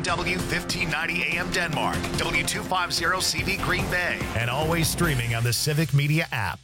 WDW 1590 AM Denmark, W250 CV Green Bay, and always streaming on the Civic Media app.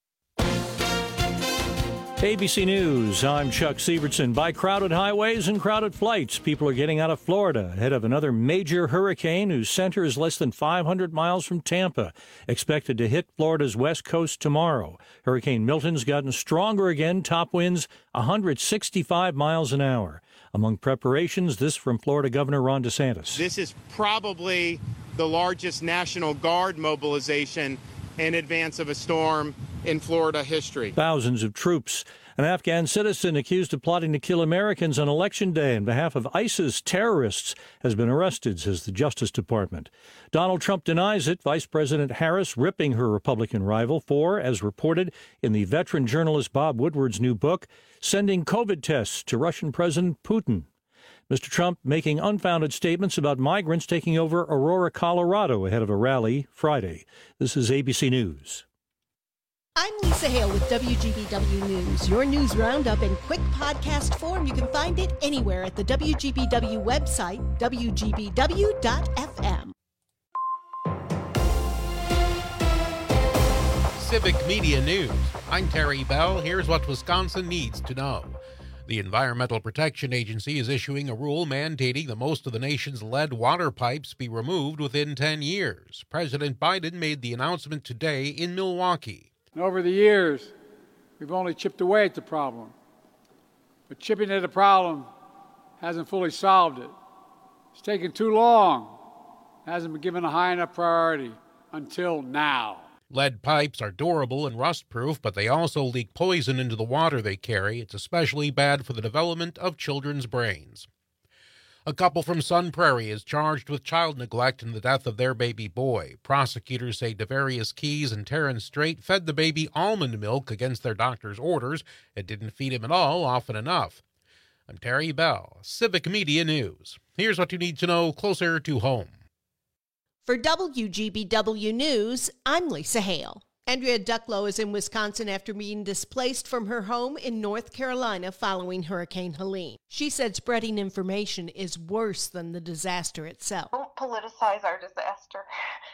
ABC News, I'm Chuck Sievertson. By crowded highways and crowded flights, people are getting out of Florida ahead of another major hurricane whose center is less than 500 miles from Tampa, expected to hit Florida's west coast tomorrow. Hurricane Milton's gotten stronger again, top winds 165 miles an hour. Among preparations, this from Florida Governor Ron DeSantis. This is probably the largest National Guard mobilization in advance of a storm in Florida history. Thousands of troops. An Afghan citizen accused of plotting to kill Americans on Election Day on behalf of ISIS terrorists has been arrested, says the Justice Department. Donald Trump denies it. Vice President Harris ripping her Republican rival for, as reported in the veteran journalist Bob Woodward's new book, sending COVID tests to Russian President Putin. Mr. Trump making unfounded statements about migrants taking over Aurora, Colorado ahead of a rally Friday. This is ABC News. I'm Lisa Hale with WGBW News, your news roundup in quick podcast form. You can find it anywhere at the WGBW website, WGBW.FM. Civic Media News. I'm Terry Bell. Here's what Wisconsin needs to know. The Environmental Protection Agency is issuing a rule mandating that most of the nation's lead water pipes be removed within 10 years. President Biden made the announcement today in Milwaukee. And over the years, we've only chipped away at the problem. But chipping at the problem hasn't fully solved it. It's taken too long. It hasn't been given a high enough priority until now. Lead pipes are durable and rust-proof, but they also leak poison into the water they carry. It's especially bad for the development of children's brains. A couple from Sun Prairie is charged with child neglect in the death of their baby boy. Prosecutors say Devarius Keys and Terrence Strait fed the baby almond milk against their doctor's orders. It didn't feed him at all often enough. I'm Terry Bell, Civic Media News. Here's what you need to know closer to home. For WGBW News, I'm Lisa Hale. Andrea Ducklow is in Wisconsin after being displaced from her home in North Carolina following Hurricane Helene. She said spreading information is worse than the disaster itself. Don't politicize our disaster.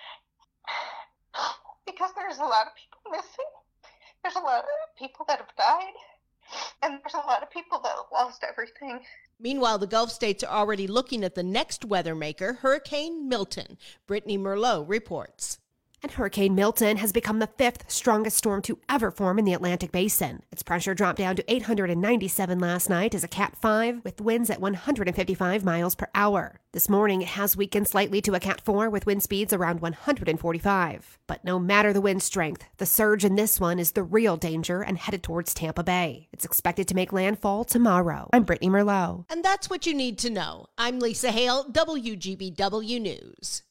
Because there's a lot of people missing. There's a lot of people that have died. And there's a lot of people that have lost everything. Meanwhile, the Gulf states are already looking at the next weather maker, Hurricane Milton. Brittany Merlot reports. And Hurricane Milton has become the fifth strongest storm to ever form in the Atlantic Basin. Its pressure dropped down to 897 last night as a Cat 5 with winds at 155 miles per hour. This morning, it has weakened slightly to a Cat 4 with wind speeds around 145. But no matter the wind strength, the surge in this one is the real danger and headed towards Tampa Bay. It's expected to make landfall tomorrow. I'm Brittany Merlot. And that's what you need to know. I'm Lisa Hale, WGBW News.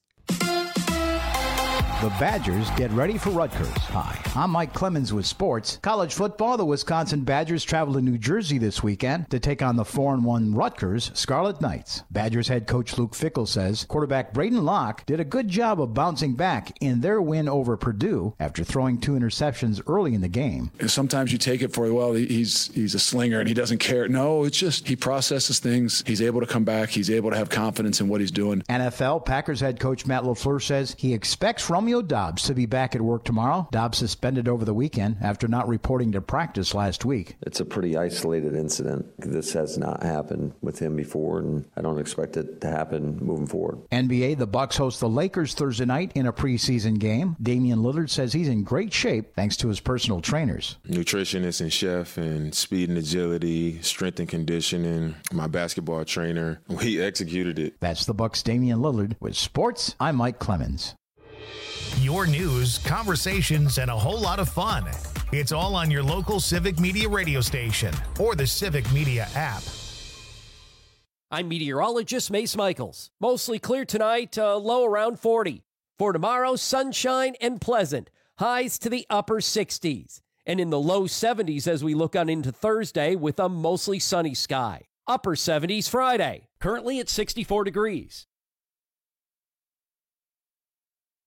The Badgers get ready for Rutgers. Hi, I'm Mike Clemens with sports. College football, the Wisconsin Badgers travel to New Jersey this weekend to take on the 4-1 Rutgers Scarlet Knights. Badgers head coach Luke Fickell says quarterback Braden Locke did a good job of bouncing back in their win over Purdue after throwing 2 interceptions early in the game. Sometimes you take it for, well, he's a slinger and he doesn't care. No, it's just he processes things. He's able to come back. He's able to have confidence in what he's doing. NFL Packers head coach Matt LaFleur says he expects Romeo Doubs to be back at work tomorrow. Doubs suspended over the weekend after not reporting to practice last week. It's a pretty isolated incident. This has not happened with him before, and I don't expect it to happen moving forward. NBA, the Bucks host the Lakers Thursday night in a preseason game. Damian Lillard says he's in great shape thanks to his personal trainers. Nutritionist and chef and speed and agility, strength and conditioning, my basketball trainer. We executed it. That's the Bucks' Damian Lillard. With sports, I'm Mike Clemens. Your news, conversations, and a whole lot of fun. It's all on your local Civic Media radio station or the Civic Media app. I'm meteorologist Mace Michaels. Mostly clear tonight, low around 40. For tomorrow, sunshine and pleasant. Highs to the upper 60s. And in the low 70s as we look on into Thursday with a mostly sunny sky. Upper 70s Friday. Currently at 64 degrees.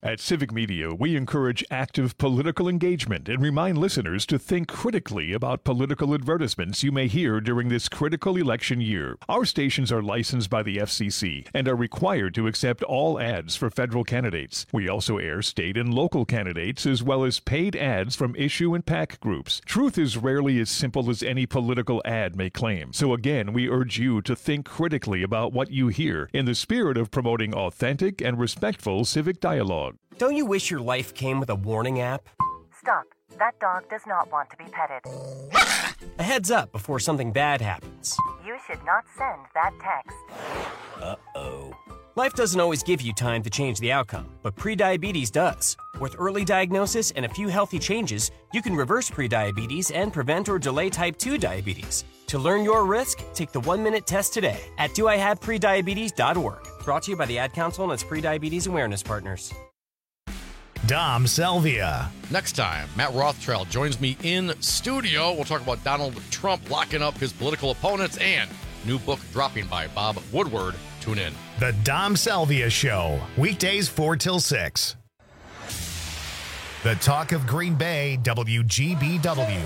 At Civic Media, we encourage active political engagement and remind listeners to think critically about political advertisements you may hear during this critical election year. Our stations are licensed by the FCC and are required to accept all ads for federal candidates. We also air state and local candidates as well as paid ads from issue and PAC groups. Truth is rarely as simple as any political ad may claim. So again, we urge you to think critically about what you hear in the spirit of promoting authentic and respectful civic dialogue. Don't you wish your life came with a warning app? Stop. That dog does not want to be petted. A heads up before something bad happens. You should not send that text. Uh-oh. Life doesn't always give you time to change the outcome, but prediabetes does. With early diagnosis and a few healthy changes, you can reverse prediabetes and prevent or delay type 2 diabetes. To learn your risk, take the 1-minute test today at doihaveprediabetes.org. Brought to you by the Ad Council and its prediabetes awareness partners. Dom Salvia. Next time, Matt Rothschild joins me in studio. We'll talk about Donald Trump locking up his political opponents and new book dropping by Bob Woodward. Tune in. The Dom Salvia Show, weekdays 4 till 6. The Talk of Green Bay, WGBW.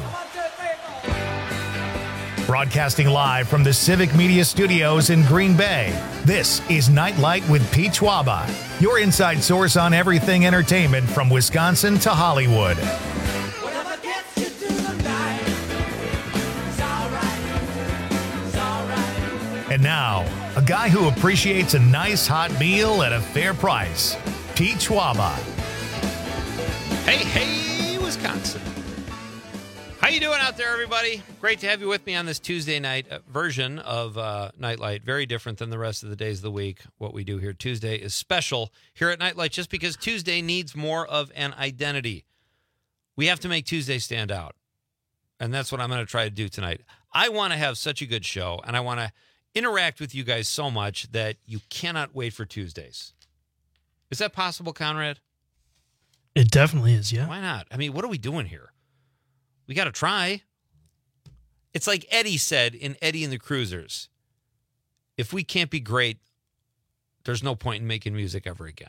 Broadcasting live from the Civic Media Studios in Green Bay, this is Nightlight with Pete Schwaba, your inside source on everything entertainment from Wisconsin to Hollywood. And now, a guy who appreciates a nice hot meal at a fair price, Pete Schwaba. Hey, Wisconsin. How you doing out there, everybody? Great to have you with me on this Tuesday night version of Nightlight. Very different than the rest of the days of the week. What we do here Tuesday is special here at Nightlight just because Tuesday needs more of an identity. We have to make Tuesday stand out, and that's what I'm going to try to do tonight. I want to have such a good show, and I want to interact with you guys so much that you cannot wait for Tuesdays. Is that possible, Conrad? It definitely is, yeah. Why not? I mean, what are we doing here? We got to try. It's like Eddie said in Eddie and the Cruisers. If we can't be great, there's no point in making music ever again.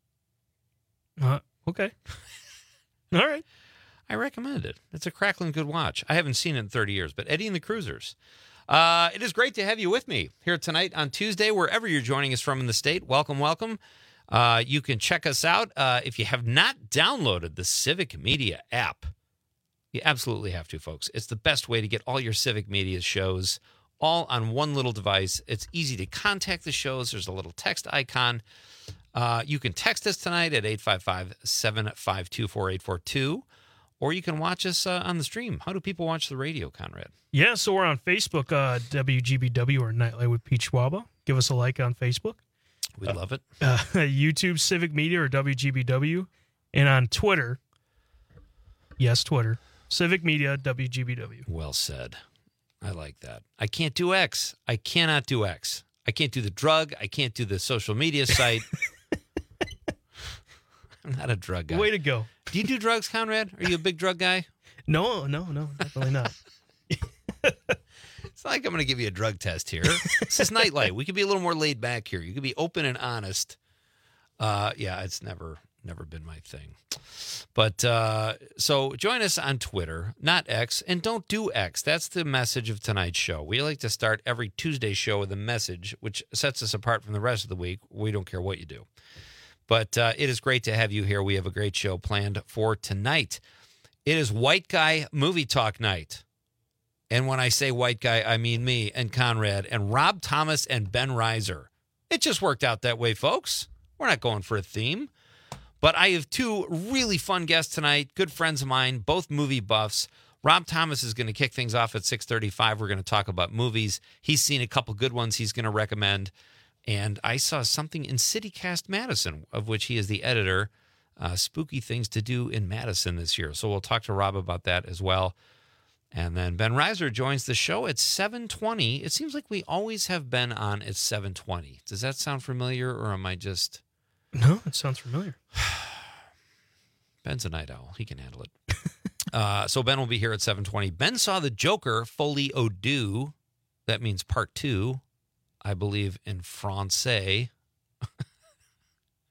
Okay. All right. I recommend it. It's a crackling good watch. I haven't seen it in 30 years, but Eddie and the Cruisers. It is great to have you with me here tonight on Tuesday, wherever you're joining us from in the state. Welcome, welcome. You can check us out if you have not downloaded the Civic Media app. You absolutely have to, folks. It's the best way to get all your Civic Media shows all on one little device. It's easy to contact the shows. There's a little text icon. You can text us tonight at 855-752-4842, or you can watch us on the stream. How do people watch the radio, Conrad? Yeah, so we're on Facebook, WGBW or Nightlight with Pete Schwaba. Give us a like on Facebook. We'd love it. YouTube, Civic Media or WGBW. And on Twitter, yes, Twitter, Civic Media, WGBW. Well said. I like that. I can't do X. I cannot do X. I can't do the drug. I can't do the social media site. I'm not a drug guy. Way to go. Do you do drugs, Conrad? Are you a big drug guy? No, definitely not. It's not like I'm going to give you a drug test here. This is Nightlight. We can be a little more laid back here. You can be open and honest. Yeah, it's never been my thing. But so join us on Twitter, not X, and don't do X. That's the message of tonight's show. We like to start every Tuesday show with a message, which sets us apart from the rest of the week. We don't care what you do. But it is great to have you here. We have a great show planned for tonight. It is White Guy Movie Talk Night. And when I say white guy, I mean me and Conrad and Rob Thomas and Ben Reiser. It just worked out that way, folks. We're not going for a theme. But I have two really fun guests tonight, good friends of mine, both movie buffs. Rob Thomas is going to kick things off at 6:35. We're going to talk about movies. He's seen a couple good ones he's going to recommend. And I saw something in CityCast Madison, of which he is the editor. Spooky things to do in Madison this year. So we'll talk to Rob about that as well. And then Ben Reiser joins the show at 7:20. It seems like we always have Ben on at 7:20. Does that sound familiar, or am I just... No, it sounds familiar. Ben's a night owl. He can handle it. So Ben will be here at 7:20. Ben saw The Joker, Folie à Deux. That means part 2, I believe, in Francais.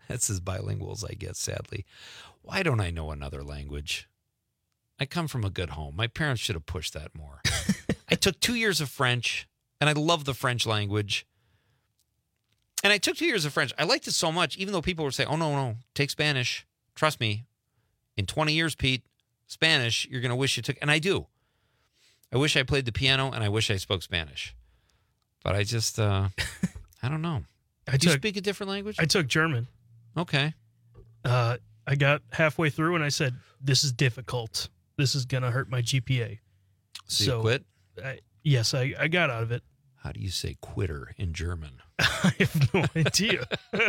That's as bilingual as I get, sadly. Why don't I know another language? I come from a good home. My parents should have pushed that more. I took 2 years of French, and I love the French language. And I took 2 years of French. I liked it so much, even though people were saying, oh, no, take Spanish. Trust me. In 20 years, Pete, Spanish, you're going to wish you took. And I do. I wish I played the piano, and I wish I spoke Spanish. But I just, I don't know. Do you speak a different language? I took German. Okay. I got halfway through, and I said, this is difficult. This is going to hurt my GPA. So you quit? Yes, I got out of it. How do you say quitter in German? I have no idea.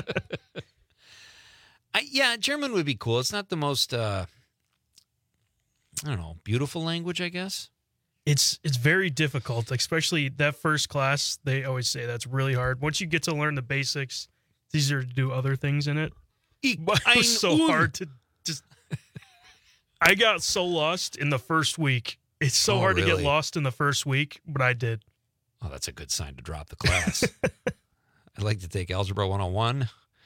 Yeah, German would be cool. It's not the most, I don't know, beautiful language, I guess. It's very difficult, especially that first class. They always say that's really hard. Once you get to learn the basics, it's easier to do other things in it. But it was so hard to just... I got so lost in the first week. It's so hard to get lost in the first week, but I did. Oh, that's a good sign to drop the class. I'd like to take Algebra 101.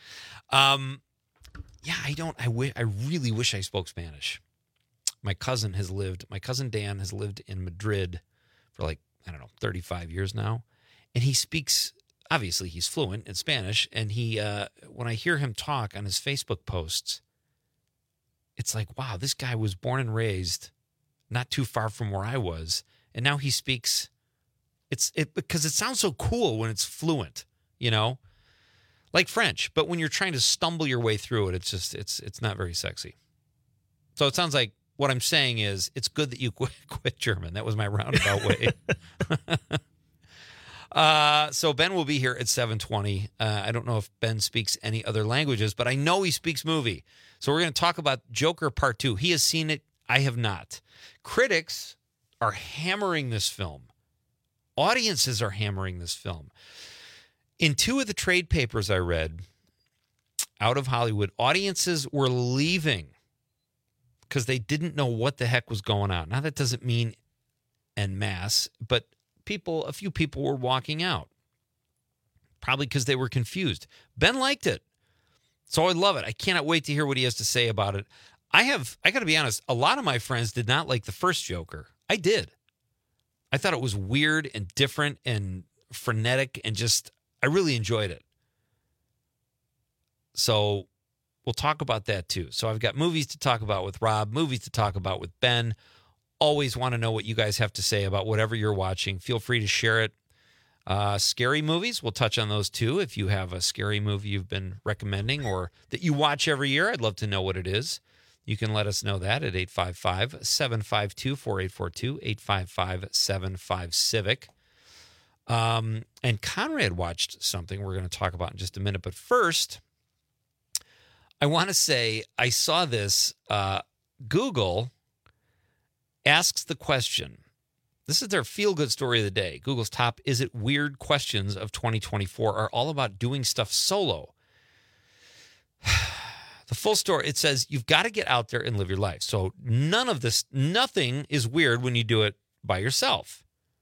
Yeah, I really wish I spoke Spanish. My cousin Dan has lived in Madrid for 35 years now. And he speaks, obviously he's fluent in Spanish. And he, when I hear him talk on his Facebook posts, it's like, wow, this guy was born and raised not too far from where I was. And now he speaks, because it sounds so cool when it's fluent, like French. But when you're trying to stumble your way through it, it's not very sexy. So it sounds like what I'm saying is it's good that you quit German. That was my roundabout way. So Ben will be here at 7:20. I don't know if Ben speaks any other languages, but I know he speaks movie. So we're going to talk about Joker Part 2. He has seen it. I have not. Critics are hammering this film. Audiences are hammering this film. In 2 of the trade papers I read out of Hollywood, audiences were leaving because they didn't know what the heck was going on. Now, that doesn't mean en masse, but a few people were walking out, probably because they were confused. Ben liked it, so I love it. I cannot wait to hear what he has to say about it. I got to be honest, a lot of my friends did not like the first Joker. I did. I thought it was weird and different and frenetic and I really enjoyed it. So we'll talk about that too. So I've got movies to talk about with Rob, movies to talk about with Ben. Always want to know what you guys have to say about whatever you're watching. Feel free to share it. Scary movies, we'll touch on those too. If you have a scary movie you've been recommending or that you watch every year, I'd love to know what it is. You can let us know that at 855-752-4842, 855-75-CIVIC. And Conrad watched something we're going to talk about in just a minute. But first, I want to say I saw this. Google asks the question. This is their feel-good story of the day. Google's top Is It Weird questions of 2024 are all about doing stuff solo. The full story, it says you've got to get out there and live your life. So nothing is weird when you do it by yourself.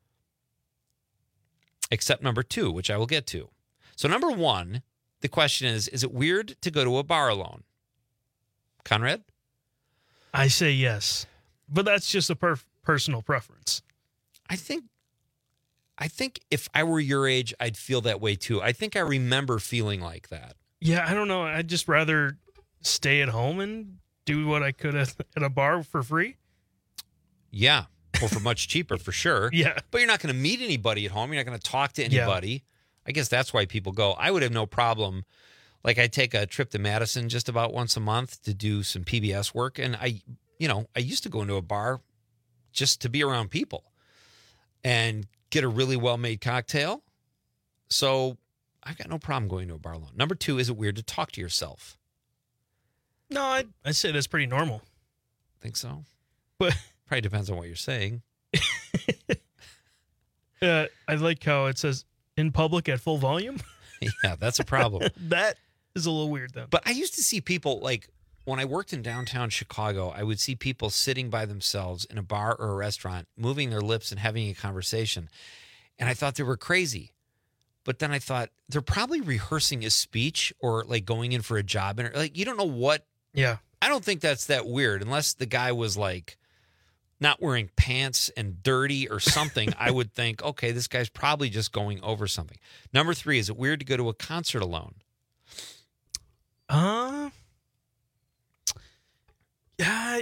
Except number 2, which I will get to. So number 1, the question is it weird to go to a bar alone? Conrad? I say yes, but that's just a personal preference. I think if I were your age, I'd feel that way too. I think I remember feeling like that. Yeah, I don't know. I'd just rather stay at home and do what I could at a bar for free. Yeah, or for much cheaper, for sure. Yeah. But you're not going to meet anybody at home. You're not going to talk to anybody. Yeah. I guess that's why people go. I would have no problem. Like I take a trip to Madison just about once a month to do some PBS work. And I used to go into a bar just to be around people and get a really well-made cocktail. So I've got no problem going to a bar alone. Number 2, is it weird to talk to yourself? No, I'd say that's pretty normal. Think so? But probably depends on what you're saying. I like how it says in public at full volume. Yeah, that's a problem. That is a little weird, though. But I used to see people, like, when I worked in downtown Chicago, I would see people sitting by themselves in a bar or a restaurant, moving their lips and having a conversation. And I thought they were crazy. But then I thought they're probably rehearsing his speech or like going in for a job. And like, you don't know what. Yeah. I don't think that's that weird unless the guy was like not wearing pants and dirty or something. I would think, okay, this guy's probably just going over something. Number 3, is it weird to go to a concert alone? Yeah,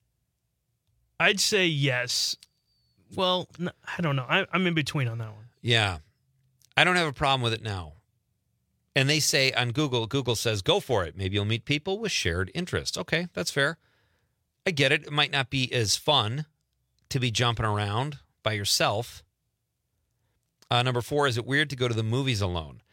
I'd say yes. Well, I don't know. I'm in between on that one. Yeah. I don't have a problem with it now. And they say on Google says, go for it. Maybe you'll meet people with shared interests. Okay, that's fair. I get it. It might not be as fun to be jumping around by yourself. Number 4, is it weird to go to the movies alone?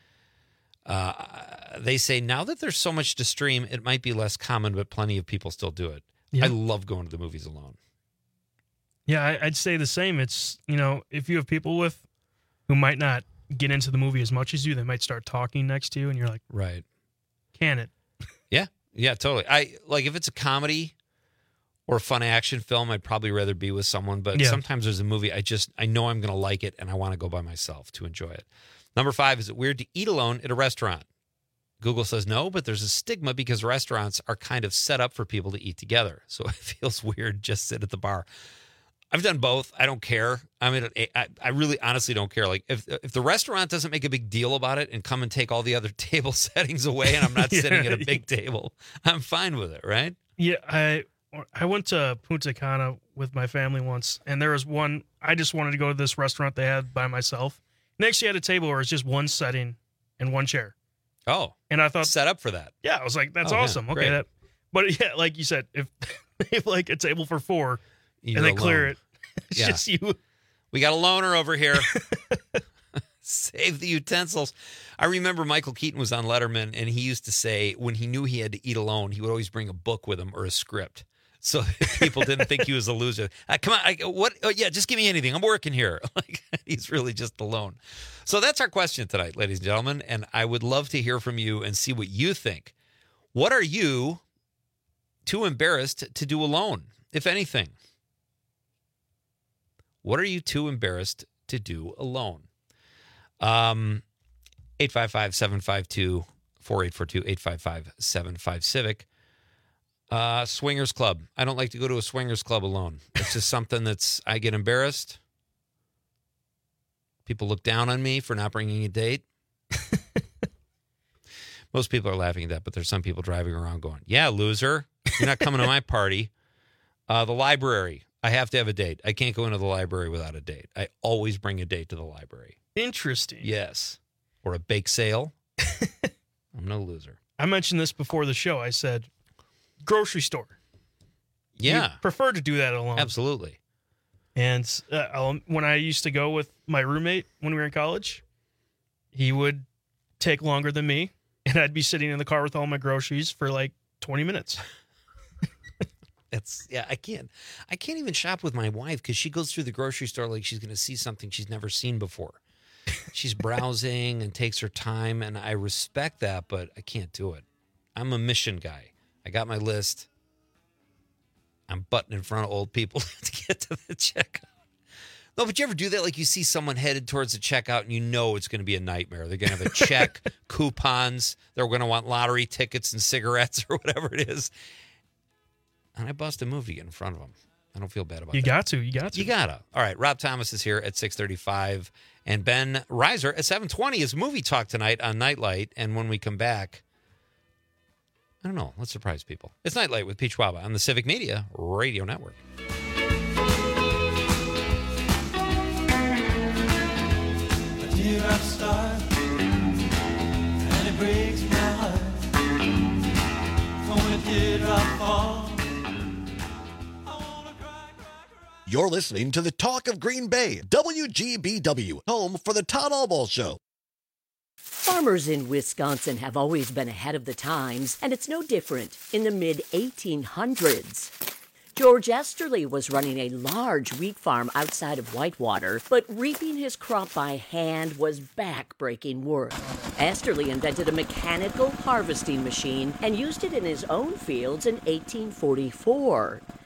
They say now that there's so much to stream, it might be less common, but plenty of people still do it. Yeah. I love going to the movies alone. Yeah, I'd say the same. It's, if you have people with who might not get into the movie as much as you, they might start talking next to you, and you're like, right. Can it? Yeah, totally. If it's a comedy or a fun action film, I'd probably rather be with someone. But sometimes there's a movie I know I'm going to like it, and I want to go by myself to enjoy it. Number 5, is it weird to eat alone at a restaurant? Google says no, but there's a stigma because restaurants are kind of set up for people to eat together. So it feels weird just sit at the bar. I've done both. I don't care. I mean, I really honestly don't care. Like if the restaurant doesn't make a big deal about it and come and take all the other table settings away and I'm not sitting at a big table, I'm fine with it, right? Yeah, I went to Punta Cana with my family once, and there was one, I just wanted to go to this restaurant they had by myself. Next, you had a table where it's just one setting and one chair. Oh. And I thought, set up for that. Yeah, I was like, that's awesome. Yeah, okay. But yeah, like you said, if they have like a table for 4 and they clear it, it's just you. We got a loner over here. Save the utensils. I remember Michael Keaton was on Letterman, and he used to say when he knew he had to eat alone, he would always bring a book with him or a script. So people didn't think he was a loser. Come on, what? Oh, yeah, just give me anything. I'm working here. Like he's really just alone. So that's our question tonight, ladies and gentlemen, and I would love to hear from you and see what you think. What are you too embarrassed to do alone, if anything? What are you too embarrassed to do alone? 855-752-4842, 855-75-CIVIC. Swingers Club. I don't like to go to a swingers club alone. It's just something I get embarrassed. People look down on me for not bringing a date. Most people are laughing at that, but there's some people driving around going, yeah, loser, you're not coming to my party. The library. I have to have a date. I can't go into the library without a date. I always bring a date to the library. Interesting. Yes. Or a bake sale. I'm no loser. I mentioned this before the show. I said, grocery store. Yeah. You prefer to do that alone. Absolutely. And when I used to go with my roommate when we were in college, he would take longer than me, and I'd be sitting in the car with all my groceries for like 20 minutes. I can't even shop with my wife because she goes through the grocery store like she's going to see something she's never seen before. She's browsing and takes her time, and I respect that, but I can't do it. I'm a mission guy. I got my list. I'm butting in front of old people to get to the checkout. No, but you ever do that? Like you see someone headed towards the checkout and you know it's going to be a nightmare. They're going to have a check, coupons. They're going to want lottery tickets and cigarettes or whatever it is. And I bust a move to get in front of them. I don't feel bad about that. You got to. You gotta. All right, Rob Thomas is here at 6:35, and Ben Reiser at 7:20 is Movie Talk tonight on Nightlight. And when we come back, I don't know, let's surprise people. It's Nightlight with Pete Schwaba on the Civic Media Radio Network. A teardrop start, and it breaks my heart. When a teardrop falls. You're listening to the Talk of Green Bay, WGBW, home for the Todd Albaugh Show. Farmers in Wisconsin have always been ahead of the times, and it's no different in the mid-1800s. George Esterly was running a large wheat farm outside of Whitewater, but reaping his crop by hand was back-breaking work. Esterly invented a mechanical harvesting machine and used it in his own fields in 1844.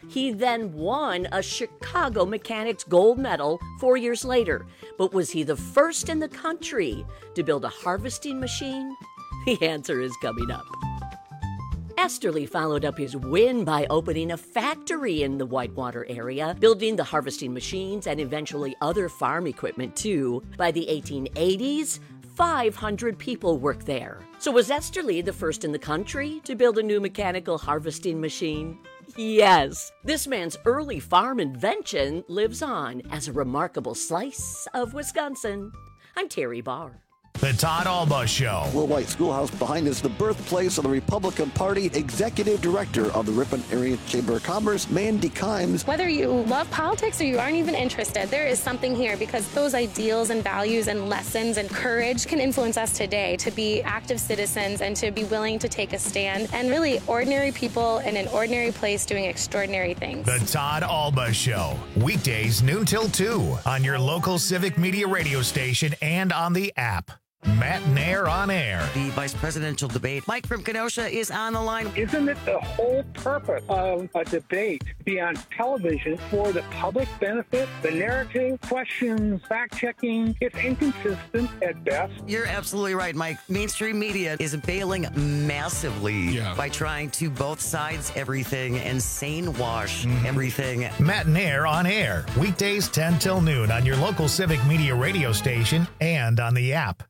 He then won a Chicago Mechanics gold medal 4 years later. But was he the first in the country to build a harvesting machine? The answer is coming up. Esterly followed up his win by opening a factory in the Whitewater area, building the harvesting machines and eventually other farm equipment too. By the 1880s, 500 people worked there. So was Esterly the first in the country to build a new mechanical harvesting machine? Yes. This man's early farm invention lives on as a remarkable slice of Wisconsin. I'm Terry Barr. The Todd Alba Show. Will White Schoolhouse behind is the birthplace of the Republican Party. Executive Director of the Ripon Area Chamber of Commerce, Mandy Kimes. Whether you love politics or you aren't even interested, there is something here because those ideals and values and lessons and courage can influence us today to be active citizens and to be willing to take a stand and really ordinary people in an ordinary place doing extraordinary things. The Todd Alba Show. Weekdays noon till 2 on your local civic media radio station and on the app. Matt Nair on air. The vice presidential debate. Mike from Kenosha is on the line. Isn't it the whole purpose of a debate to be on television for the public benefit? The narrative, questions, fact-checking, it's inconsistent at best. You're absolutely right, Mike. Mainstream media is bailing massively by trying to both sides everything and sane wash everything. Matt Nair on air. Weekdays 10 till noon on your local civic media radio station and on the app.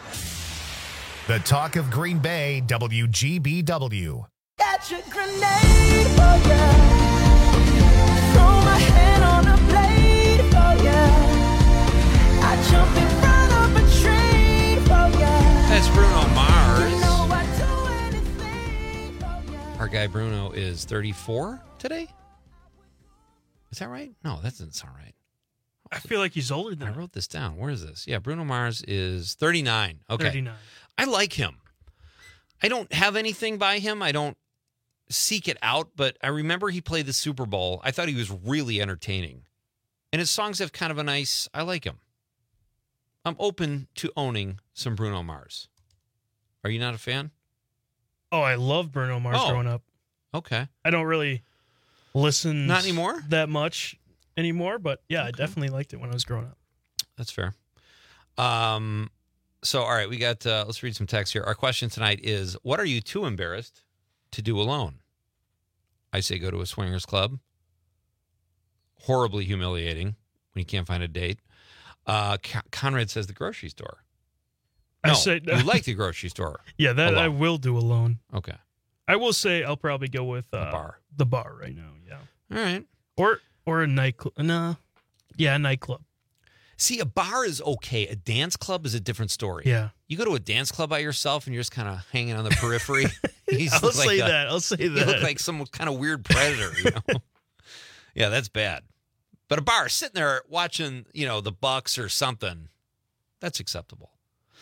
The Talk of Green Bay, WGBW. Got your grenade for ya. Throw my hand on the blade for ya. I jump in front of a train for ya. That's Bruno Mars. You know I'd do anything for ya. Our guy Bruno is 34 today. Is that right? No, that doesn't sound right. I feel like he's older than I wrote this down. Where is this? Yeah, Bruno Mars is 39. Okay. 39. I like him. I don't have anything by him. I don't seek it out, but I remember he played the Super Bowl. I thought he was really entertaining. And his songs have kind of a nice, I like him. I'm open to owning some Bruno Mars. Are you not a fan? Oh, I love Bruno Mars growing up. Okay. I don't really listen Not anymore? that much anymore, but yeah, I definitely liked it when I was growing up. That's fair. So, all right, we got, let's read some text here. Our question tonight is, what are you too embarrassed to do alone? I say go to a swingers club. Horribly humiliating when you can't find a date. Conrad says the grocery store. No, I say, you like the grocery store. Yeah, that alone. I will do alone. Okay. I will say I'll probably go with the bar right now, yeah. All right. Or a nightclub. No. Yeah, a nightclub. See, a bar is okay. A dance club is a different story. Yeah. You go to a dance club by yourself and you're just kind of hanging on the periphery. I'll say that. You look like some kind of weird predator, you know? Yeah, that's bad. But a bar, sitting there watching, the Bucks or something, that's acceptable.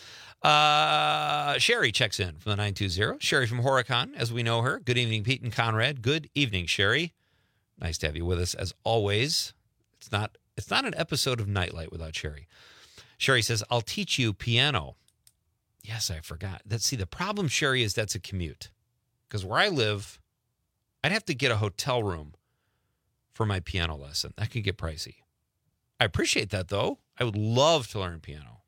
Sherry checks in from the 920. Sherry from Horicon, as we know her. Good evening, Pete and Conrad. Good evening, Sherry. Nice to have you with us, as always. It's not an episode of Nightlight without Sherry. Sherry says, I'll teach you piano. Yes, I forgot. The problem, Sherry, is that's a commute. Because where I live, I'd have to get a hotel room for my piano lesson. That could get pricey. I appreciate that, though. I would love to learn piano.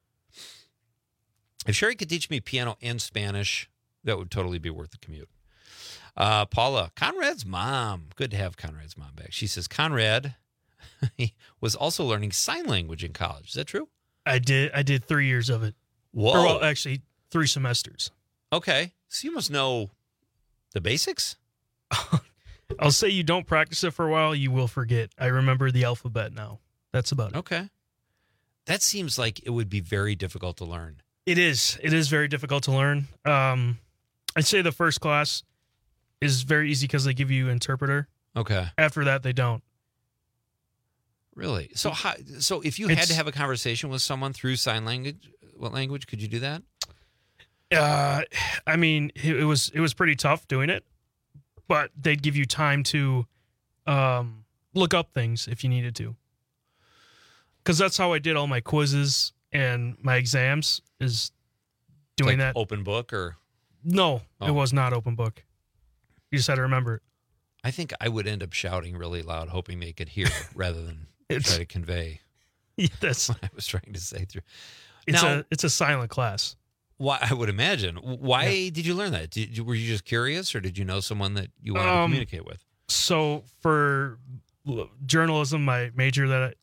If Sherry could teach me piano and Spanish, that would totally be worth the commute. Paula, Conrad's mom. Good to have Conrad's mom back. She says, Conrad he was also learning sign language in college. Is that true? I did 3 years of it. Whoa. Or, well, actually, 3 semesters. Okay. So you must know the basics? I'll say you don't practice it for a while, you will forget. I remember the alphabet now. That's about it. Okay. That seems like it would be very difficult to learn. It is. It is very difficult to learn. I'd say the first class is very easy because they give you interpreter. Okay. After that, they don't. Really? So if you had to have a conversation with someone through sign language, what language could you do that? I mean, it was pretty tough doing it, but they'd give you time to look up things if you needed to. Because that's how I did all my quizzes and my exams, is doing that. Open book or? No, It was not open book. You just had to remember it. I think I would end up shouting really loud, hoping they could hear rather than try to convey that's what I was trying to say through. It's a silent class. Why? I would imagine. Why did you learn that? Were you just curious, or did you know someone that you wanted to communicate with? So for journalism, my major, that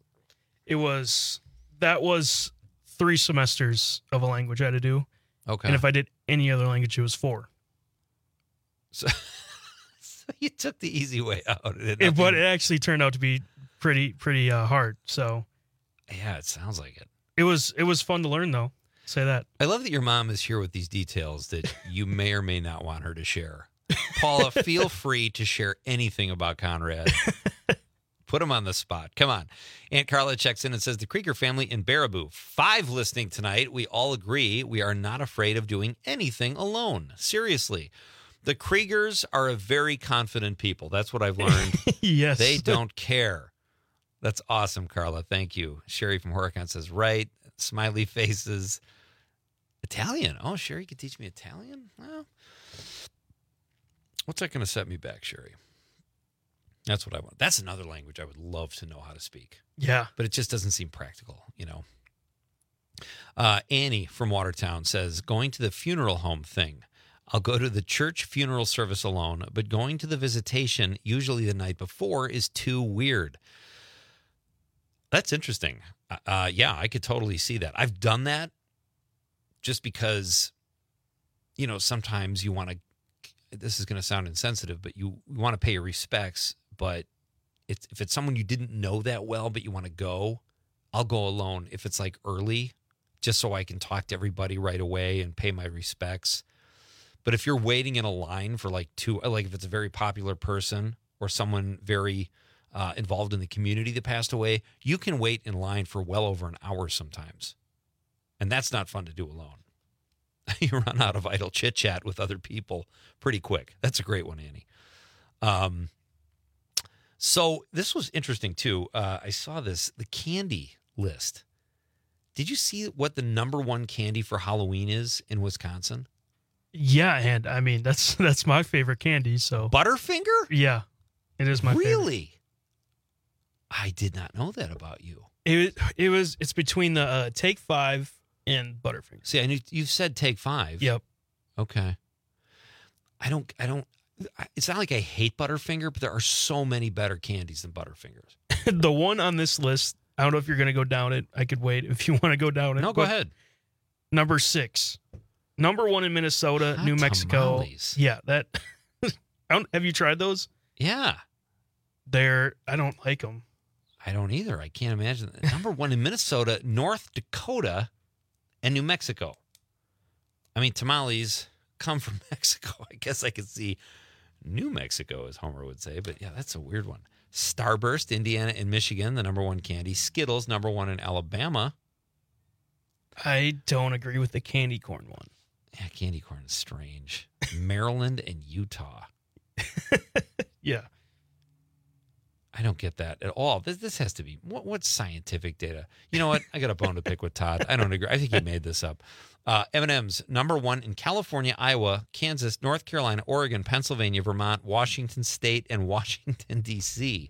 was 3 semesters of a language I had to do. Okay. And if I did any other language, it was 4. So you took the easy way out. But it actually turned out to be pretty hard. So yeah, it sounds like it. It was fun to learn, though. Say that. I love that your mom is here with these details that you may or may not want her to share. Paula, feel free to share anything about Conrad. Put him on the spot. Come on. Aunt Carla checks in and says, the Krieger family in Baraboo. 5 listening tonight. We all agree we are not afraid of doing anything alone. Seriously. The Kriegers are a very confident people. That's what I've learned. Yes. They don't care. That's awesome, Carla. Thank you. Sherry from Horicon says, right. Smiley faces. Italian. Oh, Sherry could teach me Italian? Well, what's that going to set me back, Sherry? That's what I want. That's another language I would love to know how to speak. Yeah. But it just doesn't seem practical, you know. Annie from Watertown says, going to the funeral home thing. I'll go to the church funeral service alone, but going to the visitation, usually the night before, is too weird. That's interesting. Yeah, I could totally see that. I've done that just because, you know, sometimes you want to, this is going to sound insensitive, but you want to pay your respects. But if it's someone you didn't know that well, but you want to go, I'll go alone if it's like early, just so I can talk to everybody right away and pay my respects. But if you're waiting in a line for like if it's a very popular person or someone very involved in the community that passed away, you can wait in line for well over an hour sometimes. And that's not fun to do alone. You run out of idle chit-chat with other people pretty quick. That's a great one, Annie. So this was interesting, too. I saw the candy list. Did you see what the number 1 candy for Halloween is in Wisconsin? Yeah, and I mean, that's my favorite candy. So Butterfinger? Yeah, it is my favorite. Really? I did not know that about you. It's between the Take 5 and Butterfinger. See, I knew you said Take 5. Yep. Okay. I don't. It's not like I hate Butterfinger, but there are so many better candies than Butterfingers. The one on this list, I don't know if you're going to go down it. I could wait if you want to go down it. No, go ahead. Number 6. Number 1 in Minnesota, Hot New Mexico. tamales. Yeah, that. Have you tried those? Yeah. I don't like them. I don't either. I can't imagine. Number 1 in Minnesota, North Dakota, and New Mexico. I mean, tamales come from Mexico. I guess I could see New Mexico, as Homer would say. But yeah, that's a weird one. Starburst, Indiana and Michigan, the number 1 candy. Skittles, number 1 in Alabama. I don't agree with the candy corn one. Yeah, candy corn is strange. Maryland and Utah. Yeah. I don't get that at all. This has to be, what's scientific data? You know what? I got a bone to pick with Todd. I don't agree. I think he made this up. M&M's, number 1 in California, Iowa, Kansas, North Carolina, Oregon, Pennsylvania, Vermont, Washington State, and Washington, D.C.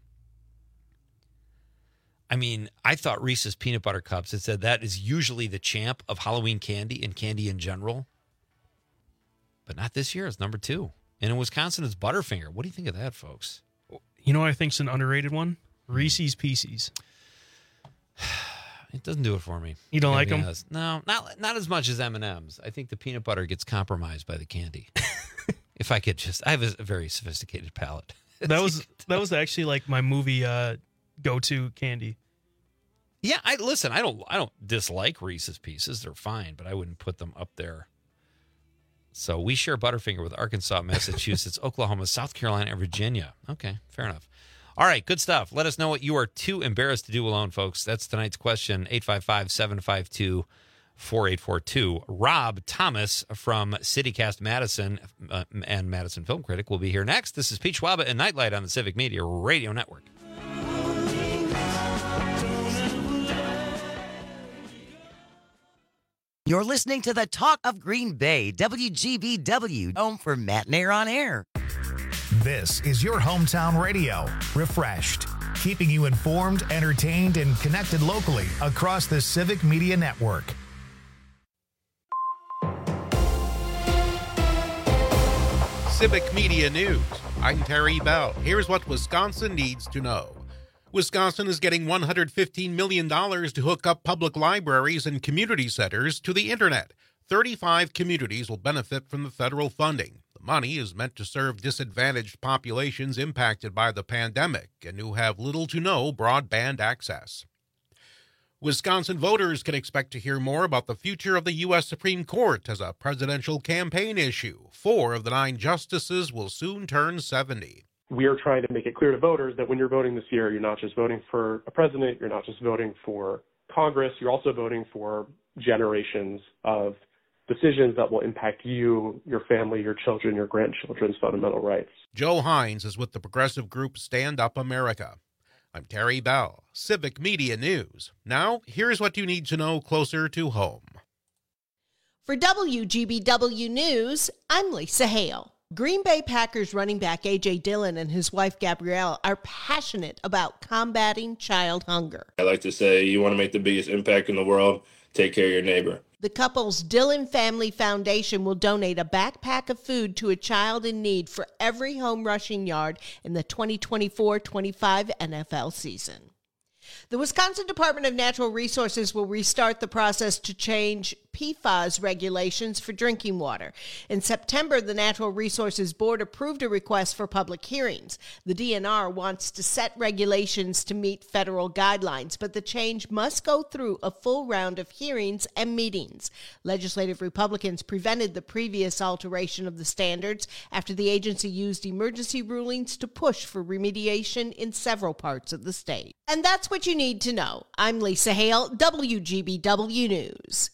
I mean, I thought Reese's Peanut Butter Cups, it said that is usually the champ of Halloween candy and candy in general. But not this year. It's number 2. And in Wisconsin, it's Butterfinger. What do you think of that, folks? You know what I think's an underrated one? Reese's Pieces. It doesn't do it for me. You don't like them? No, not as much as M&M's. I think the peanut butter gets compromised by the candy. If I could I have a very sophisticated palate. That was actually like my movie go-to candy. Yeah, I don't dislike Reese's Pieces. They're fine, but I wouldn't put them up there. So we share Butterfinger with Arkansas, Massachusetts, Oklahoma, South Carolina, and Virginia. Okay, fair enough. All right, good stuff. Let us know what you are too embarrassed to do alone, folks. That's tonight's question, 855-752-4842. Rob Thomas from CityCast Madison and Madison Film Critic will be here next. This is Pete Schwaba and Nightlight on the Civic Media Radio Network. You're listening to the Talk of Green Bay, WGBW, home for Matt and Air on Air. This is your hometown radio, refreshed, keeping you informed, entertained, and connected locally across the Civic Media Network. Civic Media News. I'm Terry Bell. Here's what Wisconsin needs to know. Wisconsin is getting $115 million to hook up public libraries and community centers to the internet. 35 communities will benefit from the federal funding. The money is meant to serve disadvantaged populations impacted by the pandemic and who have little to no broadband access. Wisconsin voters can expect to hear more about the future of the U.S. Supreme Court as a presidential campaign issue. 4 of the 9 justices will soon turn 70. We are trying to make it clear to voters that when you're voting this year, you're not just voting for a president, you're not just voting for Congress, you're also voting for generations of decisions that will impact you, your family, your children, your grandchildren's fundamental rights. Joe Hines is with the progressive group Stand Up America. I'm Terry Bell, Civic Media News. Now, here's what you need to know closer to home. For WGBW News, I'm Lisa Hale. Green Bay Packers running back A.J. Dillon and his wife Gabrielle are passionate about combating child hunger. I like to say, you want to make the biggest impact in the world, take care of your neighbor. The couple's Dillon Family Foundation will donate a backpack of food to a child in need for every home rushing yard in the 2024-25 NFL season. The Wisconsin Department of Natural Resources will restart the process to change PFAS regulations for drinking water. In September, the Natural Resources Board approved a request for public hearings. The DNR wants to set regulations to meet federal guidelines, but the change must go through a full round of hearings and meetings. Legislative Republicans prevented the previous alteration of the standards after the agency used emergency rulings to push for remediation in several parts of the state. And that's what you need to know. I'm Lisa Hale, WGBW News.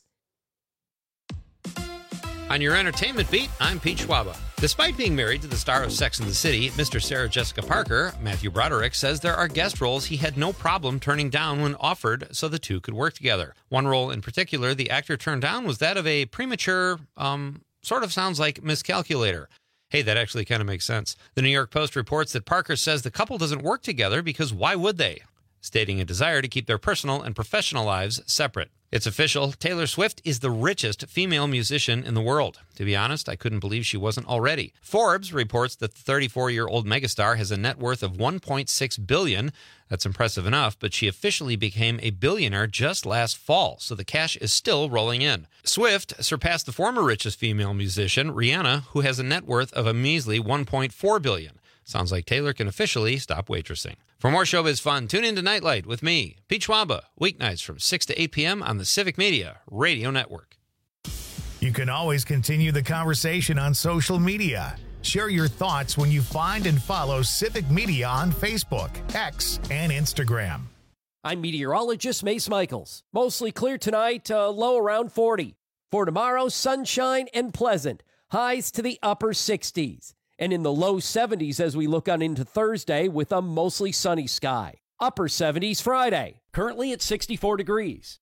On your entertainment beat, I'm Pete Schwaba. Despite being married to the star of Sex and the City, Mr. Sarah Jessica Parker, Matthew Broderick says there are guest roles he had no problem turning down when offered so the two could work together. One role in particular the actor turned down was that of a premature, sort of sounds like miscalculator. Hey, that actually kind of makes sense. The New York Post reports that Parker says the couple doesn't work together because why would they? Stating a desire to keep their personal and professional lives separate. It's official, Taylor Swift is the richest female musician in the world. To be honest, I couldn't believe she wasn't already. Forbes reports that the 34-year-old megastar has a net worth of $1.6 billion. That's impressive enough, but she officially became a billionaire just last fall, so the cash is still rolling in. Swift surpassed the former richest female musician, Rihanna, who has a net worth of a measly $1.4 billion. Sounds like Taylor can officially stop waitressing. For more showbiz fun, tune in to Nightlight with me, Pete Schwaba, weeknights from 6 to 8 p.m. on the Civic Media Radio Network. You can always continue the conversation on social media. Share your thoughts when you find and follow Civic Media on Facebook, X, and Instagram. I'm meteorologist Mace Michaels. Mostly clear tonight, low around 40. For tomorrow, sunshine and pleasant. Highs to the upper 60s. And in the low 70s as we look on into Thursday with a mostly sunny sky. Upper 70s Friday, currently at 64 degrees.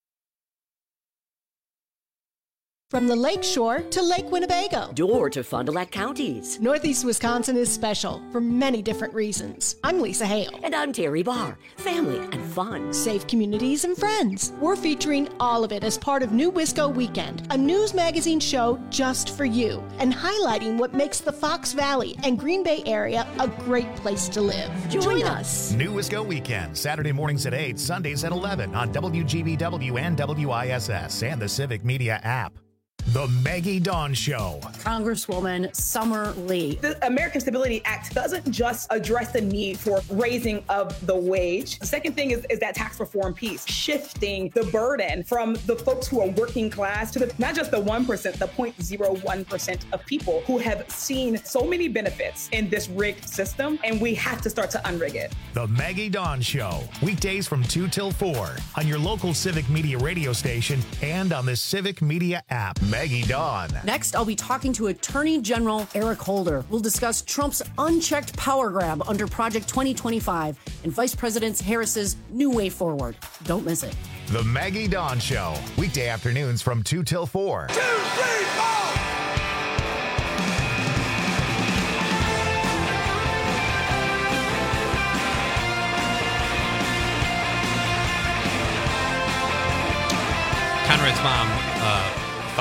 From the Lakeshore to Lake Winnebago. Door to Fond du Lac counties. Northeast Wisconsin is special for many different reasons. I'm Lisa Hale. And I'm Terry Barr. Family and fun. Safe communities and friends. We're featuring all of it as part of New Wisco Weekend, a news magazine show just for you, and highlighting what makes the Fox Valley and Green Bay area a great place to live. Join us. New Wisco Weekend, Saturday mornings at 8, Sundays at 11 on WGBW and WISS and the Civic Media app. The Maggie Dawn Show. Congresswoman Summer Lee. The American Stability Act doesn't just address the need for raising of the wage. The second thing is that tax reform piece, shifting the burden from the folks who are working class to not just the 1%, the 0.01% of people who have seen so many benefits in this rigged system, and we have to start to unrig it. The Maggie Dawn Show, weekdays from 2 till 4 on your local Civic Media radio station and on the Civic Media app. Maggie Dawn. Next, I'll be talking to Attorney General Eric Holder. We'll discuss Trump's unchecked power grab under Project 2025 and Vice President Harris's new way forward. Don't miss it. The Maggie Dawn Show, weekday afternoons from 2 till 4. 2, 3, 4!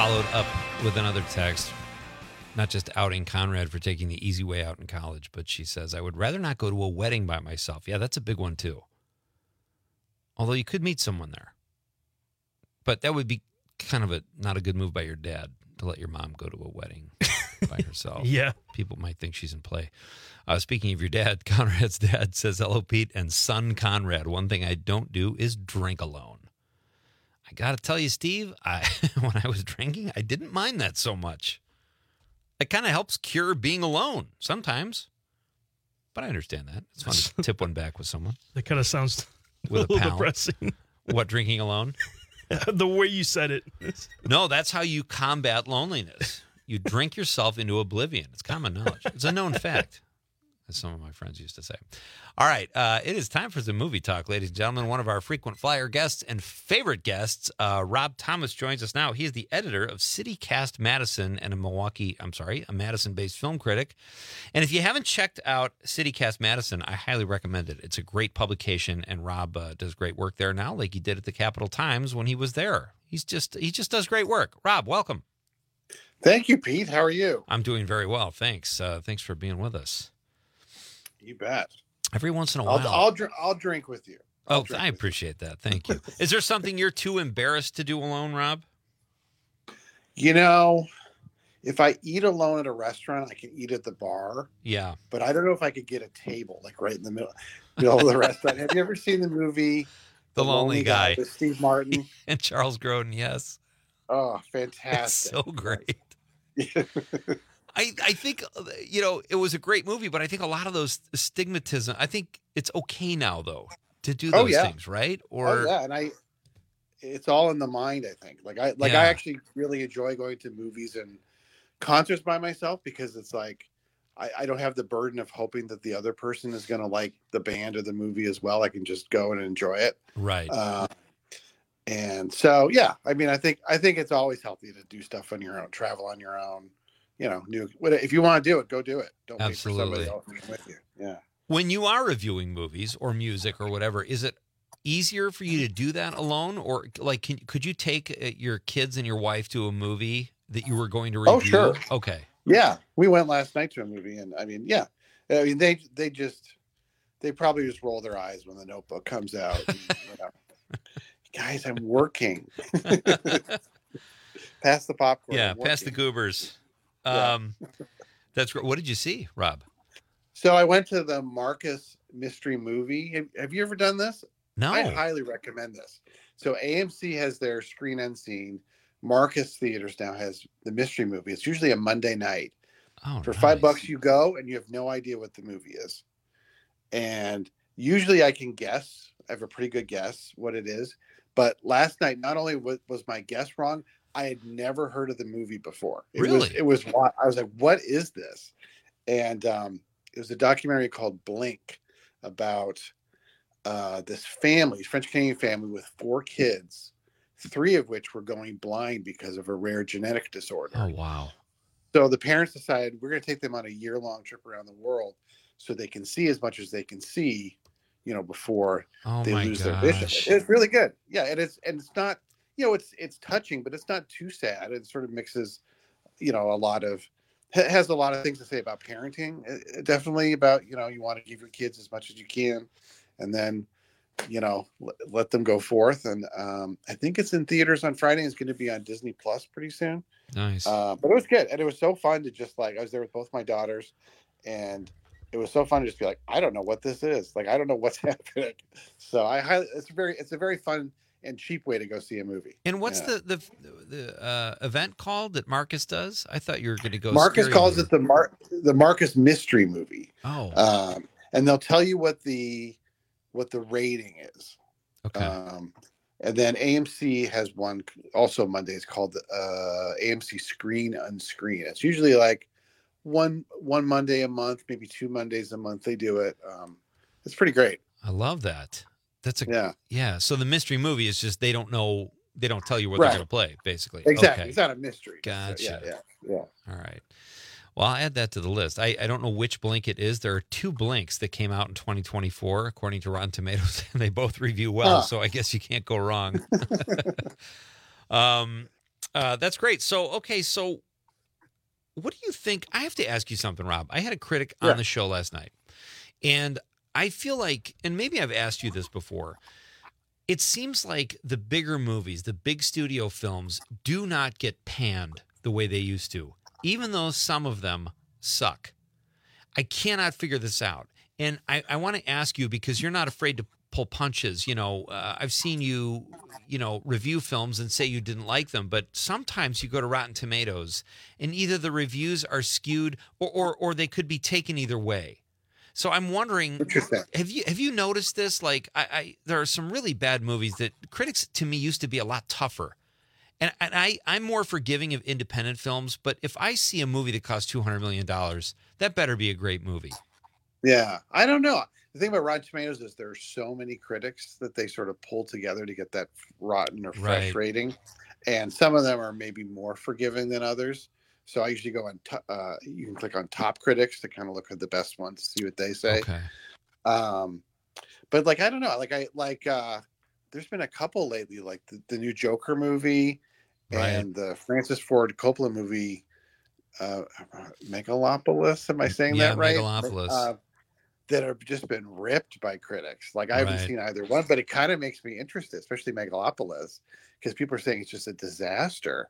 followed up with another text, not just outing Conrad for taking the easy way out in college, but she says, I would rather not go to a wedding by myself. Yeah, that's a big one too. Although you could meet someone there. But that would be kind of not a good move by your dad to let your mom go to a wedding by herself. Yeah. People might think she's in play. Speaking of your dad, Conrad's dad says, hello, Pete and son Conrad. One thing I don't do is drink alone. I got to tell you, Steve, when I was drinking, I didn't mind that so much. It kind of helps cure being alone sometimes. But I understand that. It's fun to tip one back with someone. That kind of sounds with a little pal. depressing. What, drinking alone? The way you said it. No, that's how you combat loneliness. You drink yourself into oblivion. It's common knowledge. It's a known fact, as some of my friends used to say. All right, it is time for some movie talk, ladies and gentlemen. One of our frequent flyer guests and favorite guests, Rob Thomas, joins us now. He is the editor of CityCast Madison and a Madison-based film critic. And if you haven't checked out CityCast Madison, I highly recommend it. It's a great publication, and Rob does great work there now, like he did at the Capital Times when he was there. He just does great work. Rob, welcome. Thank you, Pete. How are you? I'm doing very well, thanks. Thanks for being with us. You bet. Every once in a while. I'll drink with you. I appreciate that. Thank you. Is there something you're too embarrassed to do alone, Rob? You know, if I eat alone at a restaurant, I can eat at the bar. Yeah. But I don't know if I could get a table, like right in the middle of the restaurant. Have you ever seen the movie The Lonely Guy with Steve Martin? And Charles Grodin, yes. Oh, fantastic. It's so great. I think, it was a great movie, but I think a lot of those stigmatism, I think it's okay now, though, to do those things, right? And it's all in the mind, I think. I actually really enjoy going to movies and concerts by myself because it's like, I don't have the burden of hoping that the other person is going to like the band or the movie as well. I can just go and enjoy it. Right. And so, yeah, I mean, I think it's always healthy to do stuff on your own, travel on your own. If you want to do it, go do it. Don't wait for somebody else to be with you. Yeah. When you are reviewing movies or music or whatever, is it easier for you to do that alone, or could you take your kids and your wife to a movie that you were going to review? Oh, sure. Okay. Yeah, we went last night to a movie, and they probably just roll their eyes when The Notebook comes out. Guys, I'm working. Pass the popcorn. Yeah, pass the goobers. That's great. What did you see, Rob? So I went to the Marcus Mystery Movie. Have you ever done this? No. I highly recommend this. So AMC has their Screen Unseen. Marcus Theaters now has the Mystery Movie. It's usually a Monday night. Oh, for $5 you go and you have no idea what the movie is. And usually I can guess. I have a pretty good guess what it is. But last night, not only was my guess wrong, I had never heard of the movie before. I was like, what is this? And it was a documentary called Blink about this family, French-Canadian family with 4 kids, 3 of which were going blind because of a rare genetic disorder. Oh, wow. So the parents decided we're going to take them on a year-long trip around the world so they can see as much as they can see, before they lose their vision. It's really good. Yeah, it's not, it's touching, but it's not too sad. It sort of mixes, has a lot of things to say about parenting. Definitely about, you want to give your kids as much as you can, and then, let them go forth. And I think it's in theaters on Friday. It's going to be on Disney Plus pretty soon. Nice. But it was good. And it was so fun to just I was there with both my daughters, and it was so fun to just be like, I don't know what this is. I don't know what's happening. So it's a very fun and cheap way to go see a movie. And what's the event called that Marcus does? I thought you were going to go. Marcus calls it the Marcus Mystery Movie. Oh. And they'll tell you what the rating is. Okay. And then AMC has one also Mondays called AMC Screen Unscreen. It's usually one Monday a month, maybe 2 Mondays a month. They do it. It's pretty great. I love that. That's yeah. So the mystery movie is just they don't know. They don't tell you what they're going to play. Basically, exactly. Okay. It's not a mystery. Gotcha. So, yeah. All right. Well, I'll add that to the list. I don't know which Blink it is. There are 2 Blinks that came out in 2024, according to Rotten Tomatoes, and they both review well. So I guess you can't go wrong. That's great. So, okay, so what do you think? I have to ask you something, Rob. I had a critic on the show last night, and I feel like, and maybe I've asked you this before, it seems like the bigger movies, the big studio films, do not get panned the way they used to, even though some of them suck. I cannot figure this out. And I want to ask you, because you're not afraid to pull punches. I've seen you, review films and say you didn't like them, but sometimes you go to Rotten Tomatoes and either the reviews are skewed or they could be taken either way. So I'm wondering, have you noticed this? Like, there are some really bad movies that critics to me used to be a lot tougher. And I'm more forgiving of independent films, but if I see a movie that costs $200 million, that better be a great movie. Yeah, I don't know. The thing about Rotten Tomatoes is there are so many critics that they sort of pull together to get that rotten or fresh rating. And some of them are maybe more forgiving than others. So I usually go on, you can click on top critics to kind of look at the best ones, see what they say. Okay. But like, I don't know, there's been a couple lately, like the new Joker movie and the Francis Ford Coppola movie, Megalopolis. Am I saying that right? Megalopolis. That have just been ripped by critics. Like, I haven't seen either one, but it kind of makes me interested, especially Megalopolis, because people are saying it's just a disaster.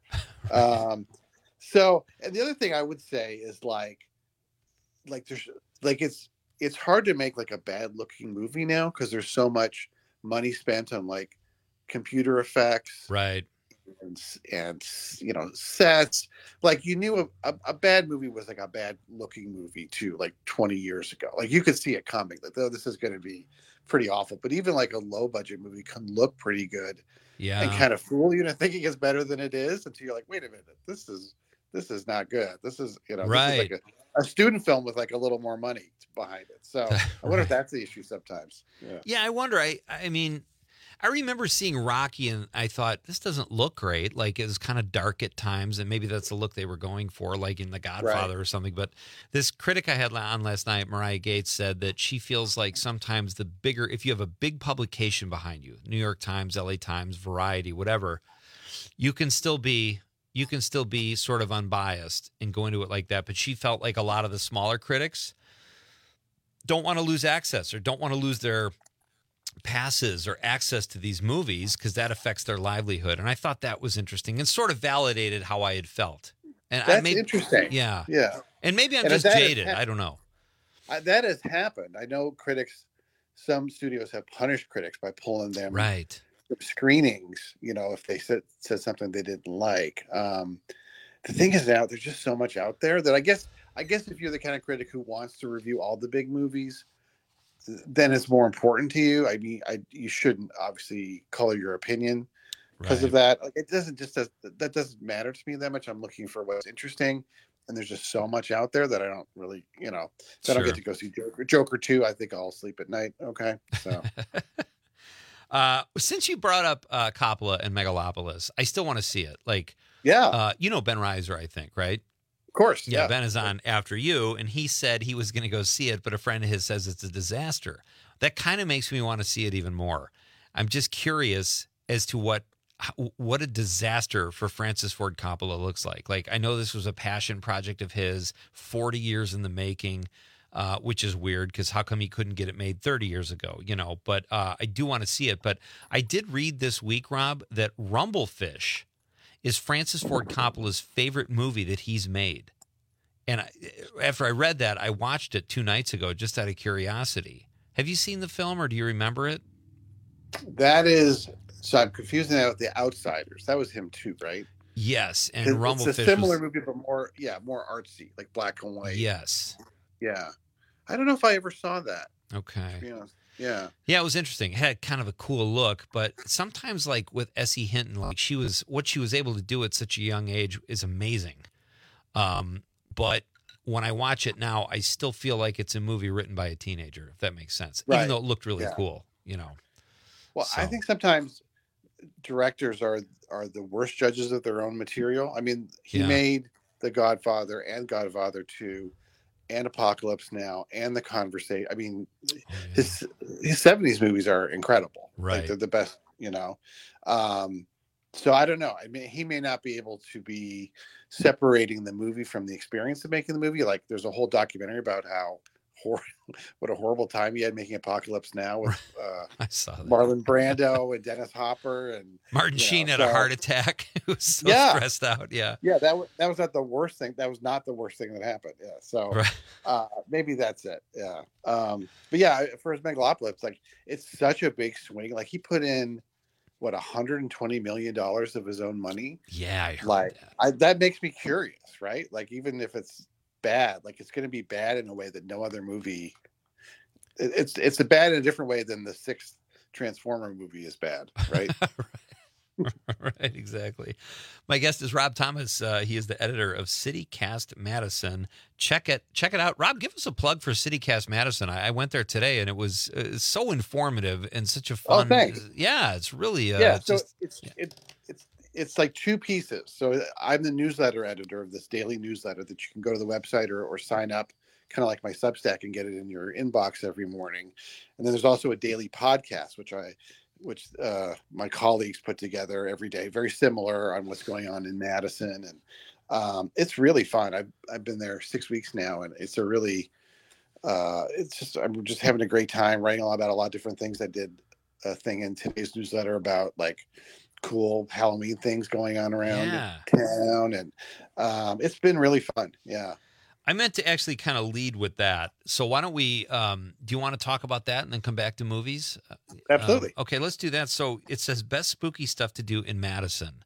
So, and the other thing I would say is like there's like, it's hard to make like a bad looking movie now because there's so much money spent on like computer effects. Right. And sets. Like, you knew a bad movie was like a bad looking movie too, like 20 years ago. Like, you could see it coming, like, oh, this is going to be pretty awful. But even like a low budget movie can look pretty good, and kind of fool you into thinking it's better than it is until you're like, wait a minute, this is not good. This is this is like a student film with like a little more money behind it. So I wonder if that's the issue sometimes. Yeah, I wonder. I mean, I remember seeing Rocky and I thought, this doesn't look great. Like, it was kind of dark at times, and maybe that's the look they were going for, like in The Godfather or something. But this critic I had on last night, Mariah Gates, said that she feels like sometimes if you have a big publication behind you, New York Times, LA Times, Variety, whatever, you can still be sort of unbiased and go into it like that. But she felt like a lot of the smaller critics don't want to lose access or don't want to lose their passes or access to these movies because that affects their livelihood. And I thought that was interesting and sort of validated how I had felt. And that's interesting. Yeah. Yeah. And maybe I'm just jaded. I don't know. That has happened. I know some studios have punished critics by pulling them from screenings, if they said something they didn't like. The thing is now there's just so much out there that I guess if you're the kind of critic who wants to review all the big movies, then it's more important to you. I mean, you shouldn't obviously color your opinion because of that. Like, that doesn't matter to me that much. I'm looking for what's interesting, and there's just so much out there that I don't really, I don't get to go see Joker 2. I think I'll sleep at night. Okay, so. Since you brought up Coppola and Megalopolis, I still want to see it. Like, Ben Reiser, I think, right? Of course. Yeah, Ben is on after you, and he said he was going to go see it, but a friend of his says it's a disaster. That kind of makes me want to see it even more. I'm just curious as to what a disaster for Francis Ford Coppola looks like. Like, I know this was a passion project of his, 40 years in the making, which is weird because how come he couldn't get it made 30 years ago, But I do want to see it. But I did read this week, Rob, that Rumblefish is Francis Ford Coppola's favorite movie that he's made. And after I read that, I watched it 2 nights ago just out of curiosity. Have you seen the film or do you remember it? So I'm confusing that with The Outsiders. That was him too, right? Yes. And Rumblefish it's a similar movie, but more artsy, like black and white. Yes. Yeah. I don't know if I ever saw that. Okay. To be honest. Yeah. Yeah, it was interesting. It had kind of a cool look, but sometimes like with Essie Hinton, like what she was able to do at such a young age is amazing. But when I watch it now, I still feel like it's a movie written by a teenager, if that makes sense. Even though it looked really cool, Well, I think sometimes directors are the worst judges of their own material. I mean, he made The Godfather and Godfather 2 and Apocalypse Now and The Conversation. I mean, his 70s movies are incredible. Right. Like, they're the best, So I don't know. I mean, he may not be able to be separating the movie from the experience of making the movie. Like, there's a whole documentary about how what a horrible time he had making Apocalypse Now with I saw that. Marlon Brando and Dennis Hopper and Martin Sheen had a heart attack. He was so stressed out. Yeah. Yeah, that was not the worst thing. That was not the worst thing that happened. Yeah. So maybe that's it. Yeah. But yeah, for his Megalopolis, like, it's such a big swing. Like, he put in what, $120 million of his own money. Yeah, I heard that. That makes me curious, right? Like, even if it's bad, like, it's going to be bad in a way that no other movie. It's a bad in a different way than the 6th Transformer movie is bad, right? Right, exactly. My guest is Rob Thomas. He is the editor of CityCast Madison. Check it out. Rob, give us a plug for CityCast Madison. I went there today, and it was so informative and such a fun. Oh, thanks. Yeah, it's really so it's like 2 pieces. So I'm the newsletter editor of this daily newsletter that you can go to the website or sign up, kind of like my Substack, and get it in your inbox every morning. And then there's also a daily podcast, which my colleagues put together every day, very similar on what's going on in Madison. And it's really fun. I've been there 6 weeks now, and it's a really, I'm just having a great time writing about a lot of different things. I did a thing in today's newsletter about like cool Halloween things going on around town. And it's been really fun. Yeah. I meant to actually kind of lead with that. So why don't we, do you want to talk about that and then come back to movies? Absolutely. Okay, let's do that. So it says best spooky stuff to do in Madison.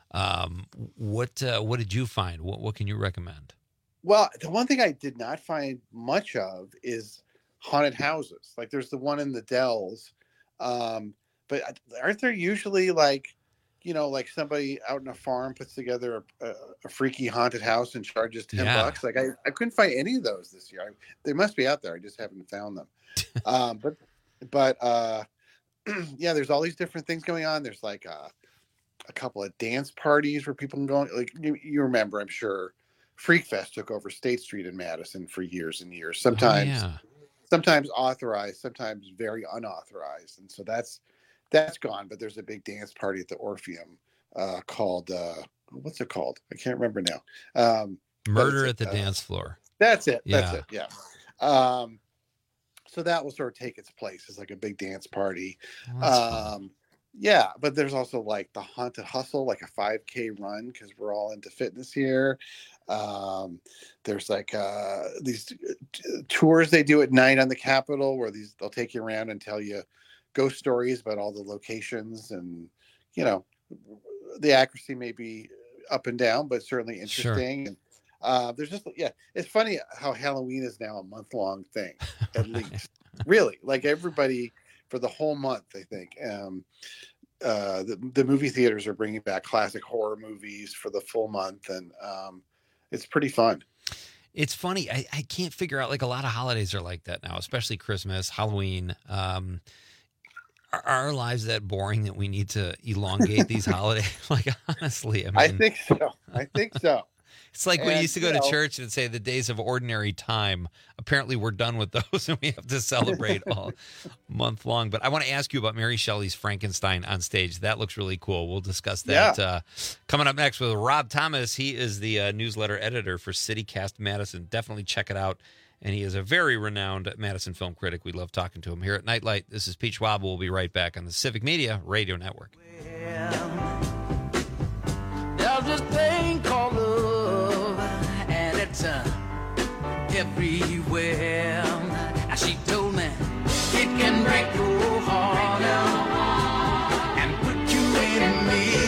What did you find? What can you recommend? Well, the one thing I did not find much of is haunted houses. Like, there's the one in the Dells. But aren't there usually like, like somebody out in a farm puts together a freaky haunted house and charges $10? Like, I couldn't find any of those this year. They must be out there. I just haven't found them. But yeah, there's all these different things going on. There's like a couple of dance parties where people can go. Like, you remember, I'm sure, Freak Fest took over State Street in Madison for years and years. Sometimes authorized, sometimes very unauthorized, and so that's gone. But there's a big dance party at the Orpheum called what's it called? I can't remember now. Murder at the Dance Floor. That's it. That's it. Yeah. So that will sort of take its place as like a big dance party. Yeah, but there's also like the Haunted Hustle, like a 5K run, because we're all into fitness here. There's like these tours they do at night on the Capitol where they'll take you around and tell you ghost stories about all the locations, and the accuracy may be up and down, but certainly interesting. Sure. And there's just it's funny how Halloween is now a month-long thing, at least. Really, like everybody for the whole month, I think. The movie theaters are bringing back classic horror movies for the full month, and it's pretty fun. It's funny. I can't figure out, like, a lot of holidays are like that now, especially Christmas, Halloween. Are our lives that boring that we need to elongate these holidays? Like, honestly, I think so. It's like when you used to go to church and say the days of ordinary time. Apparently, we're done with those, and we have to celebrate all month long. But I want to ask you about Mary Shelley's Frankenstein on stage. That looks really cool. We'll discuss that coming up next with Rob Thomas. He is the newsletter editor for CityCast Madison. Definitely check it out. And he is a very renowned Madison film critic. We love talking to him here at Nightlight. This is Pete Schwab. We'll be right back on the Civic Media Radio Network. There's this thing called love, and it's everywhere. As she told me, it can break your heart and put you in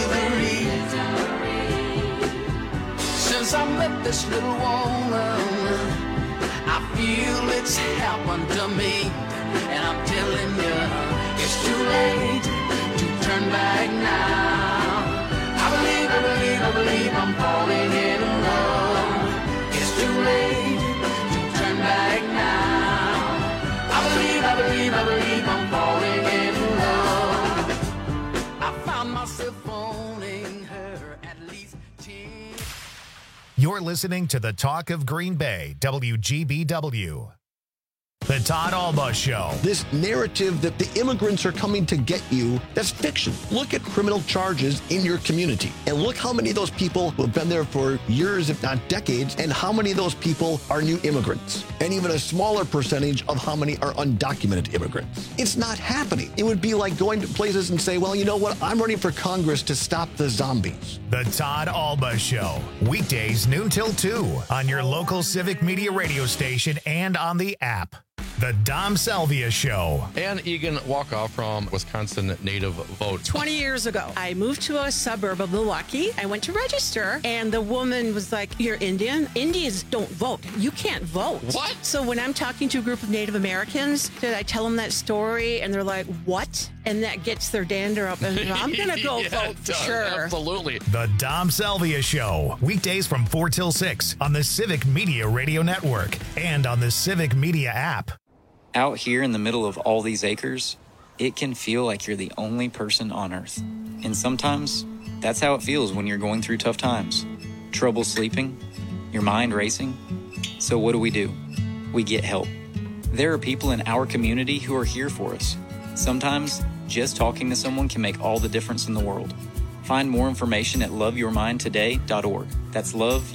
misery. Since I met this little woman, I feel it's happened to me, and I'm telling you, it's too late to turn back now. I believe I'm falling in love. It's too late to turn back now. I believe I'm falling in love. I found myself owning her at least 10. You're listening to the Talk of Green Bay, WGBW. The Todd Alba Show. This narrative that the immigrants are coming to get you, that's fiction. Look at criminal charges in your community and look how many of those people who have been there for years, if not decades, and how many of those people are new immigrants, and even a smaller percentage of how many are undocumented immigrants. It's not happening. It would be like going to places and say, well, you know what? I'm running for Congress to stop the zombies. The Todd Alba Show. Weekdays noon till 2 on your local Civic Media radio station and on the app. The Dom Salvia Show. Ann Egan Walkoff from Wisconsin Native Vote. 20 years ago, I moved to a suburb of Milwaukee. I went to register, and the woman was like, "You're Indian? Indians don't vote. You can't vote." What? So when I'm talking to a group of Native Americans, did I tell them that story? And they're like, "What?" And that gets their dander up. And I'm going to go vote for sure. Absolutely. The Dom Salvia Show. Weekdays from 4 till 6 on the Civic Media Radio Network and on the Civic Media app. Out here in the middle of all these acres, it can feel like you're the only person on Earth. And sometimes, that's how it feels when you're going through tough times. Trouble sleeping, your mind racing. So what do? We get help. There are people in our community who are here for us. Sometimes, just talking to someone can make all the difference in the world. Find more information at loveyourmindtoday.org. That's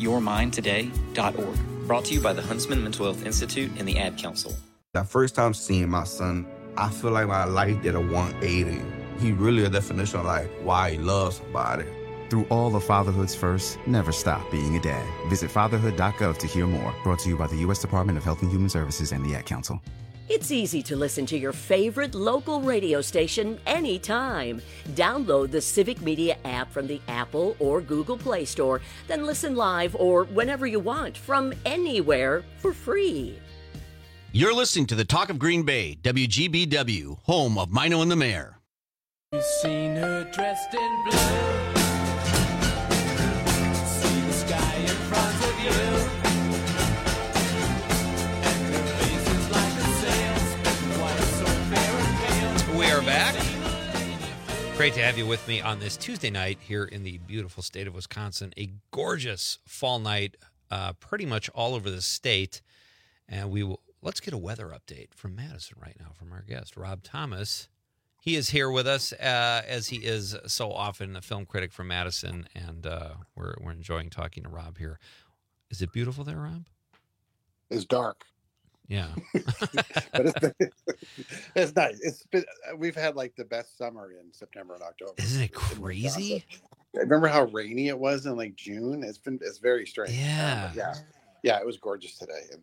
loveyourmindtoday.org. Brought to you by the Huntsman Mental Health Institute and the Ad Council. The first time seeing my son, I feel like my life did a 180. He really a definition of like why he loves somebody. Through all of fatherhood's first, never stop being a dad. Visit fatherhood.gov to hear more. Brought to you by the U.S. Department of Health and Human Services and the Ad Council. It's easy to listen to your favorite local radio station anytime. Download the Civic Media app from the Apple or Google Play Store, then listen live or whenever you want from anywhere for free. You're listening to the Talk of Green Bay, WGBW, home of Mino and the Mayor. You've seen her dressed in blue. See the sky in front of you. And her face is like a sail, spinning white, so fair and pale. We are back. Great to have you with me on this Tuesday night here in the beautiful state of Wisconsin. A gorgeous fall night pretty much all over the state. And let's get a weather update from Madison right now from our guest, Rob Thomas. He is here with us, as he is so often, a film critic from Madison, and we're enjoying talking to Rob here. Is it beautiful there, Rob? It's dark. Yeah. But it's nice. We've had like the best summer in September and October. Isn't it crazy? Remember how rainy it was in like June? It's very strange. Yeah. Yeah, it was gorgeous today. And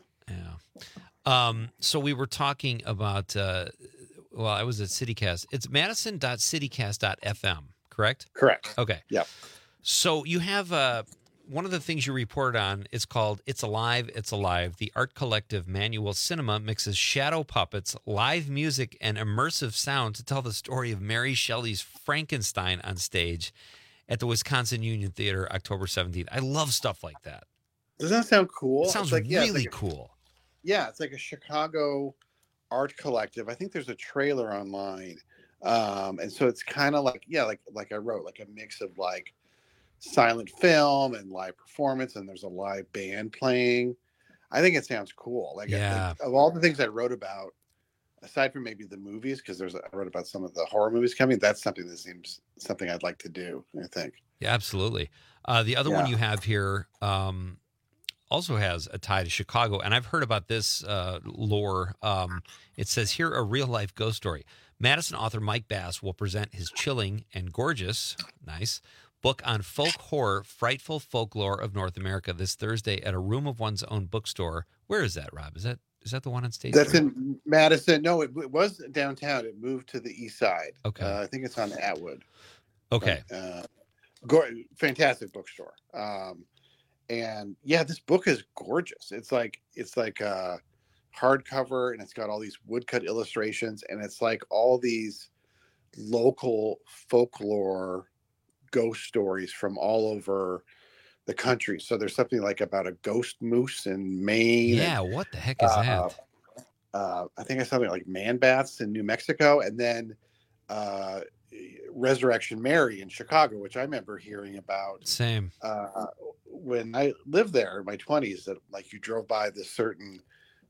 so we were talking about, I was at CityCast. It's madison.citycast.fm, correct? Correct. Okay. Yeah. So you have one of the things you reported on, it's called It's Alive, It's Alive. The art collective Manual Cinema mixes shadow puppets, live music, and immersive sound to tell the story of Mary Shelley's Frankenstein on stage at the Wisconsin Union Theater, October 17th. I love stuff like that. Doesn't that sound cool? It sounds really cool. Yeah, it's like a Chicago art collective. I think there's a trailer online. And so it's kind of like I wrote, like a mix of like silent film and live performance, and there's a live band playing. I think it sounds cool. Like of all the things I wrote about, aside from maybe the movies, because I wrote about some of the horror movies coming, that's something that seems something I'd like to do, I think. Yeah, absolutely. The other one you have here also has a tie to Chicago, and I've heard about this lore. It says here, a real-life ghost story. Madison author Mike Bass will present his chilling and gorgeous, nice, book on folk horror, frightful folklore of North America this Thursday at a Room of One's Own bookstore. Where is that, Rob? Is that the one on State That's Street? in Madison. No, it was downtown. It moved to the east side. Okay. I think it's on Atwood. Okay. Fantastic bookstore. And yeah, this book is gorgeous. It's like hardcover, and it's got all these woodcut illustrations, and it's like all these local folklore ghost stories from all over the country. So there's something like about a ghost moose in Maine. Yeah, what the heck is that? I think it's something like man bats in New Mexico, and then Resurrection Mary in Chicago, which I remember hearing about. Same. When I lived there in my 20s, that like you drove by this certain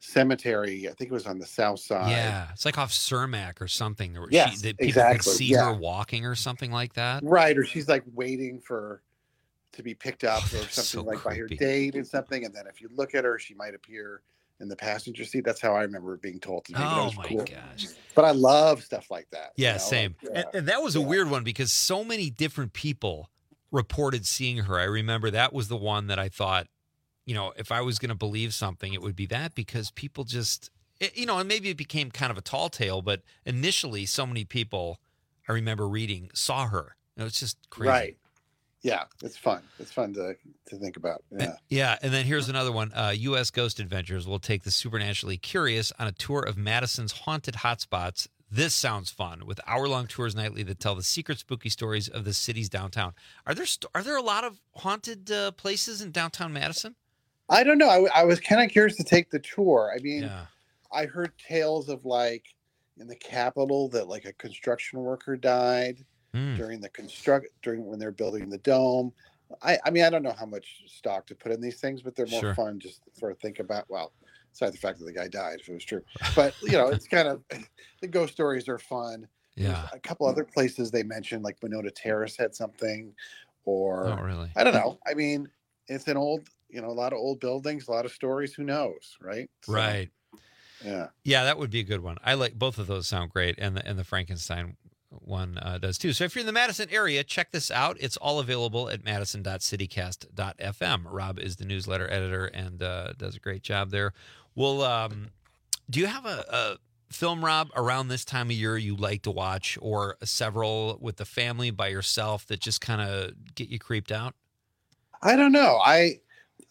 cemetery. I think it was on the south side. Yeah, it's like off Cermak or something. Yes, that people exactly. could see her walking or something like that. Right, or she's like waiting to be picked up or something so like by her creepy. date and something. And then if you look at her, she might appear in the passenger seat. That's how I remember it being told to me. That Oh was my cool. gosh. But I love stuff like that. Yeah, you know, same. like, And that was a weird one because so many different people reported seeing her. I remember that was the one that I thought, if I was going to believe something, it would be that, because people just, and maybe it became kind of a tall tale, but initially so many people I remember reading saw her. It's just crazy. Right. Yeah, it's fun. It's fun to think about. Yeah. Yeah, and then here's another one. U.S. Ghost Adventures will take the supernaturally curious on a tour of Madison's haunted hotspots. This sounds fun, with hour-long tours nightly that tell the secret spooky stories of the city's downtown. Are there a lot of haunted places in downtown Madison? I don't know. I was kind of curious to take the tour. I mean, I heard tales of like in the Capitol that like a construction worker died during when they're building the dome. I mean, I don't know how much stock to put in these things, but they're more fun just to sort of think about. Well, aside the fact that the guy died, if it was true, but it's kind of, the ghost stories are fun. Yeah. There's a couple other places they mentioned, like Monona Terrace had something, or Oh, really? I don't know. I mean, it's an old, a lot of old buildings, a lot of stories. Who knows, right? So, Right. Yeah. Yeah, that would be a good one. I like both of those. Sound great, and the Frankenstein one does too. So if you're in the Madison area, check this out. It's all available at madison.citycast.fm. Rob is the newsletter editor and does a great job there. Well, do you have a film, Rob, around this time of year you like to watch, or several with the family, by yourself, that just kind of get you creeped out? I don't know. I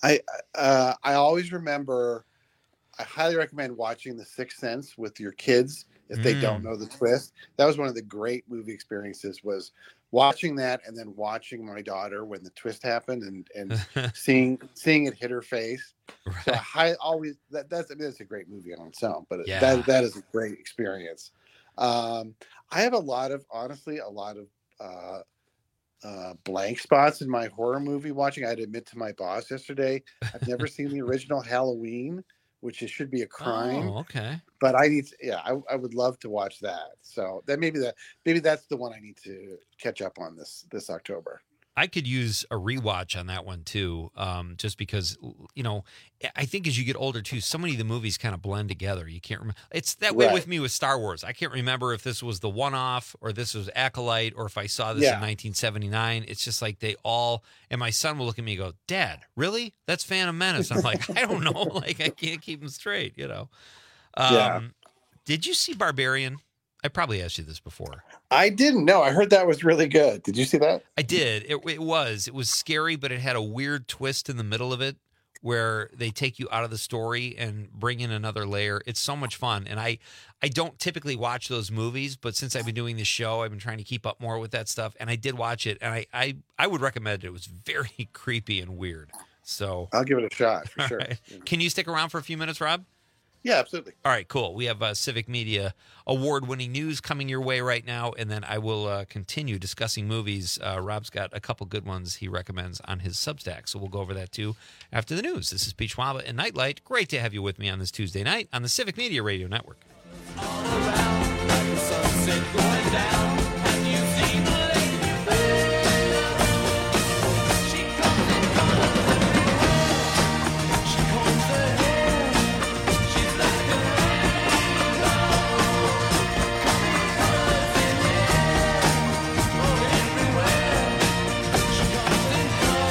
always remember. I highly recommend watching The Sixth Sense with your kids if they don't know the twist. That was one of the great movie experiences, was watching that and then watching my daughter when the twist happened and seeing it hit her face. Right. So that's a great movie on its own, but that is a great experience. I have a lot of blank spots in my horror movie watching. I had to admit to my boss yesterday, I've never seen the original Halloween, which should be a crime. Oh, okay. But I would love to watch that. So that maybe that's the one I need to catch up on this October. I could use a rewatch on that one too, just because, I think as you get older too, so many of the movies kind of blend together. You can't remember. It's that way with me with Star Wars. I can't remember if this was the one-off or this was Acolyte, or if I saw this in 1979. It's just like they all, and my son will look at me and go, "Dad, really? That's Phantom Menace." I'm like, I don't know. Like, I can't keep them straight, Did you see Barbarian? I probably asked you this before. I didn't know. I heard that was really good. Did you see that? I did. It was scary, but it had a weird twist in the middle of it where they take you out of the story and bring in another layer. It's so much fun. And I don't typically watch those movies, but since I've been doing this show, I've been trying to keep up more with that stuff. And I did watch it, and I would recommend it. It was very creepy and weird. So I'll give it a shot for sure. Right. Can you stick around for a few minutes, Rob? Yeah, absolutely. All right, cool. We have Civic Media award-winning news coming your way right now, and then I will continue discussing movies. Rob's got a couple good ones he recommends on his Substack, so we'll go over that too after the news. This is Pete Schwaba and Nightlight. Great to have you with me on this Tuesday night on the Civic Media Radio Network. All around, like the sunset going down, and you see the lady she comes and comes. She combs her hair. She's like a rainbow. Coming colors in air. Oh, everywhere. She comes in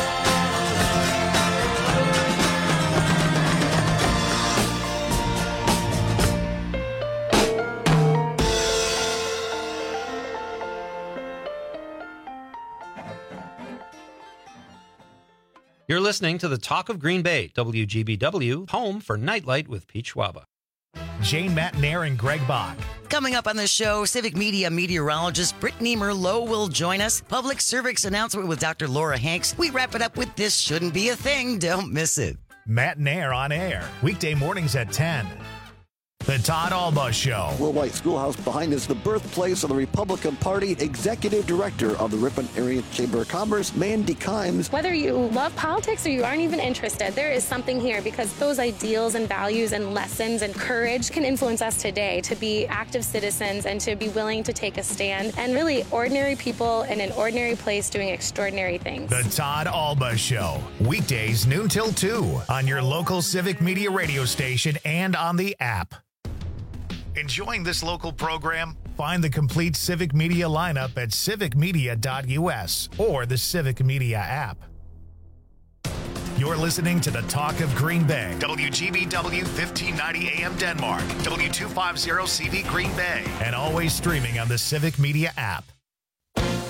You're listening to the Talk of Green Bay, WGBW, home for Nightlight with Pete Schwaba. Jane Matnair and Greg Bach. Coming up on the show, Civic Media meteorologist Brittany Merlot will join us. Public service announcement with Dr. Laura Hanks. We wrap it up with This Shouldn't Be a Thing. Don't miss it. Matnair on air, weekday mornings at 10. The Todd Alba Show. Will White Schoolhouse behind is the birthplace of the Republican Party. Executive Director of the Ripon Area Chamber of Commerce, Mandy Kimes. Whether you love politics or you aren't even interested, there is something here because those ideals and values and lessons and courage can influence us today to be active citizens and to be willing to take a stand and really ordinary people in an ordinary place doing extraordinary things. The Todd Alba Show. Weekdays noon till 2 on your local Civic Media radio station and on the app. Enjoying this local program? Find the complete Civic Media lineup at civicmedia.us or the Civic Media app. You're listening to the Talk of Green Bay. WGBW 1590 AM Denmark. W250 CV Green Bay. And always streaming on the Civic Media app.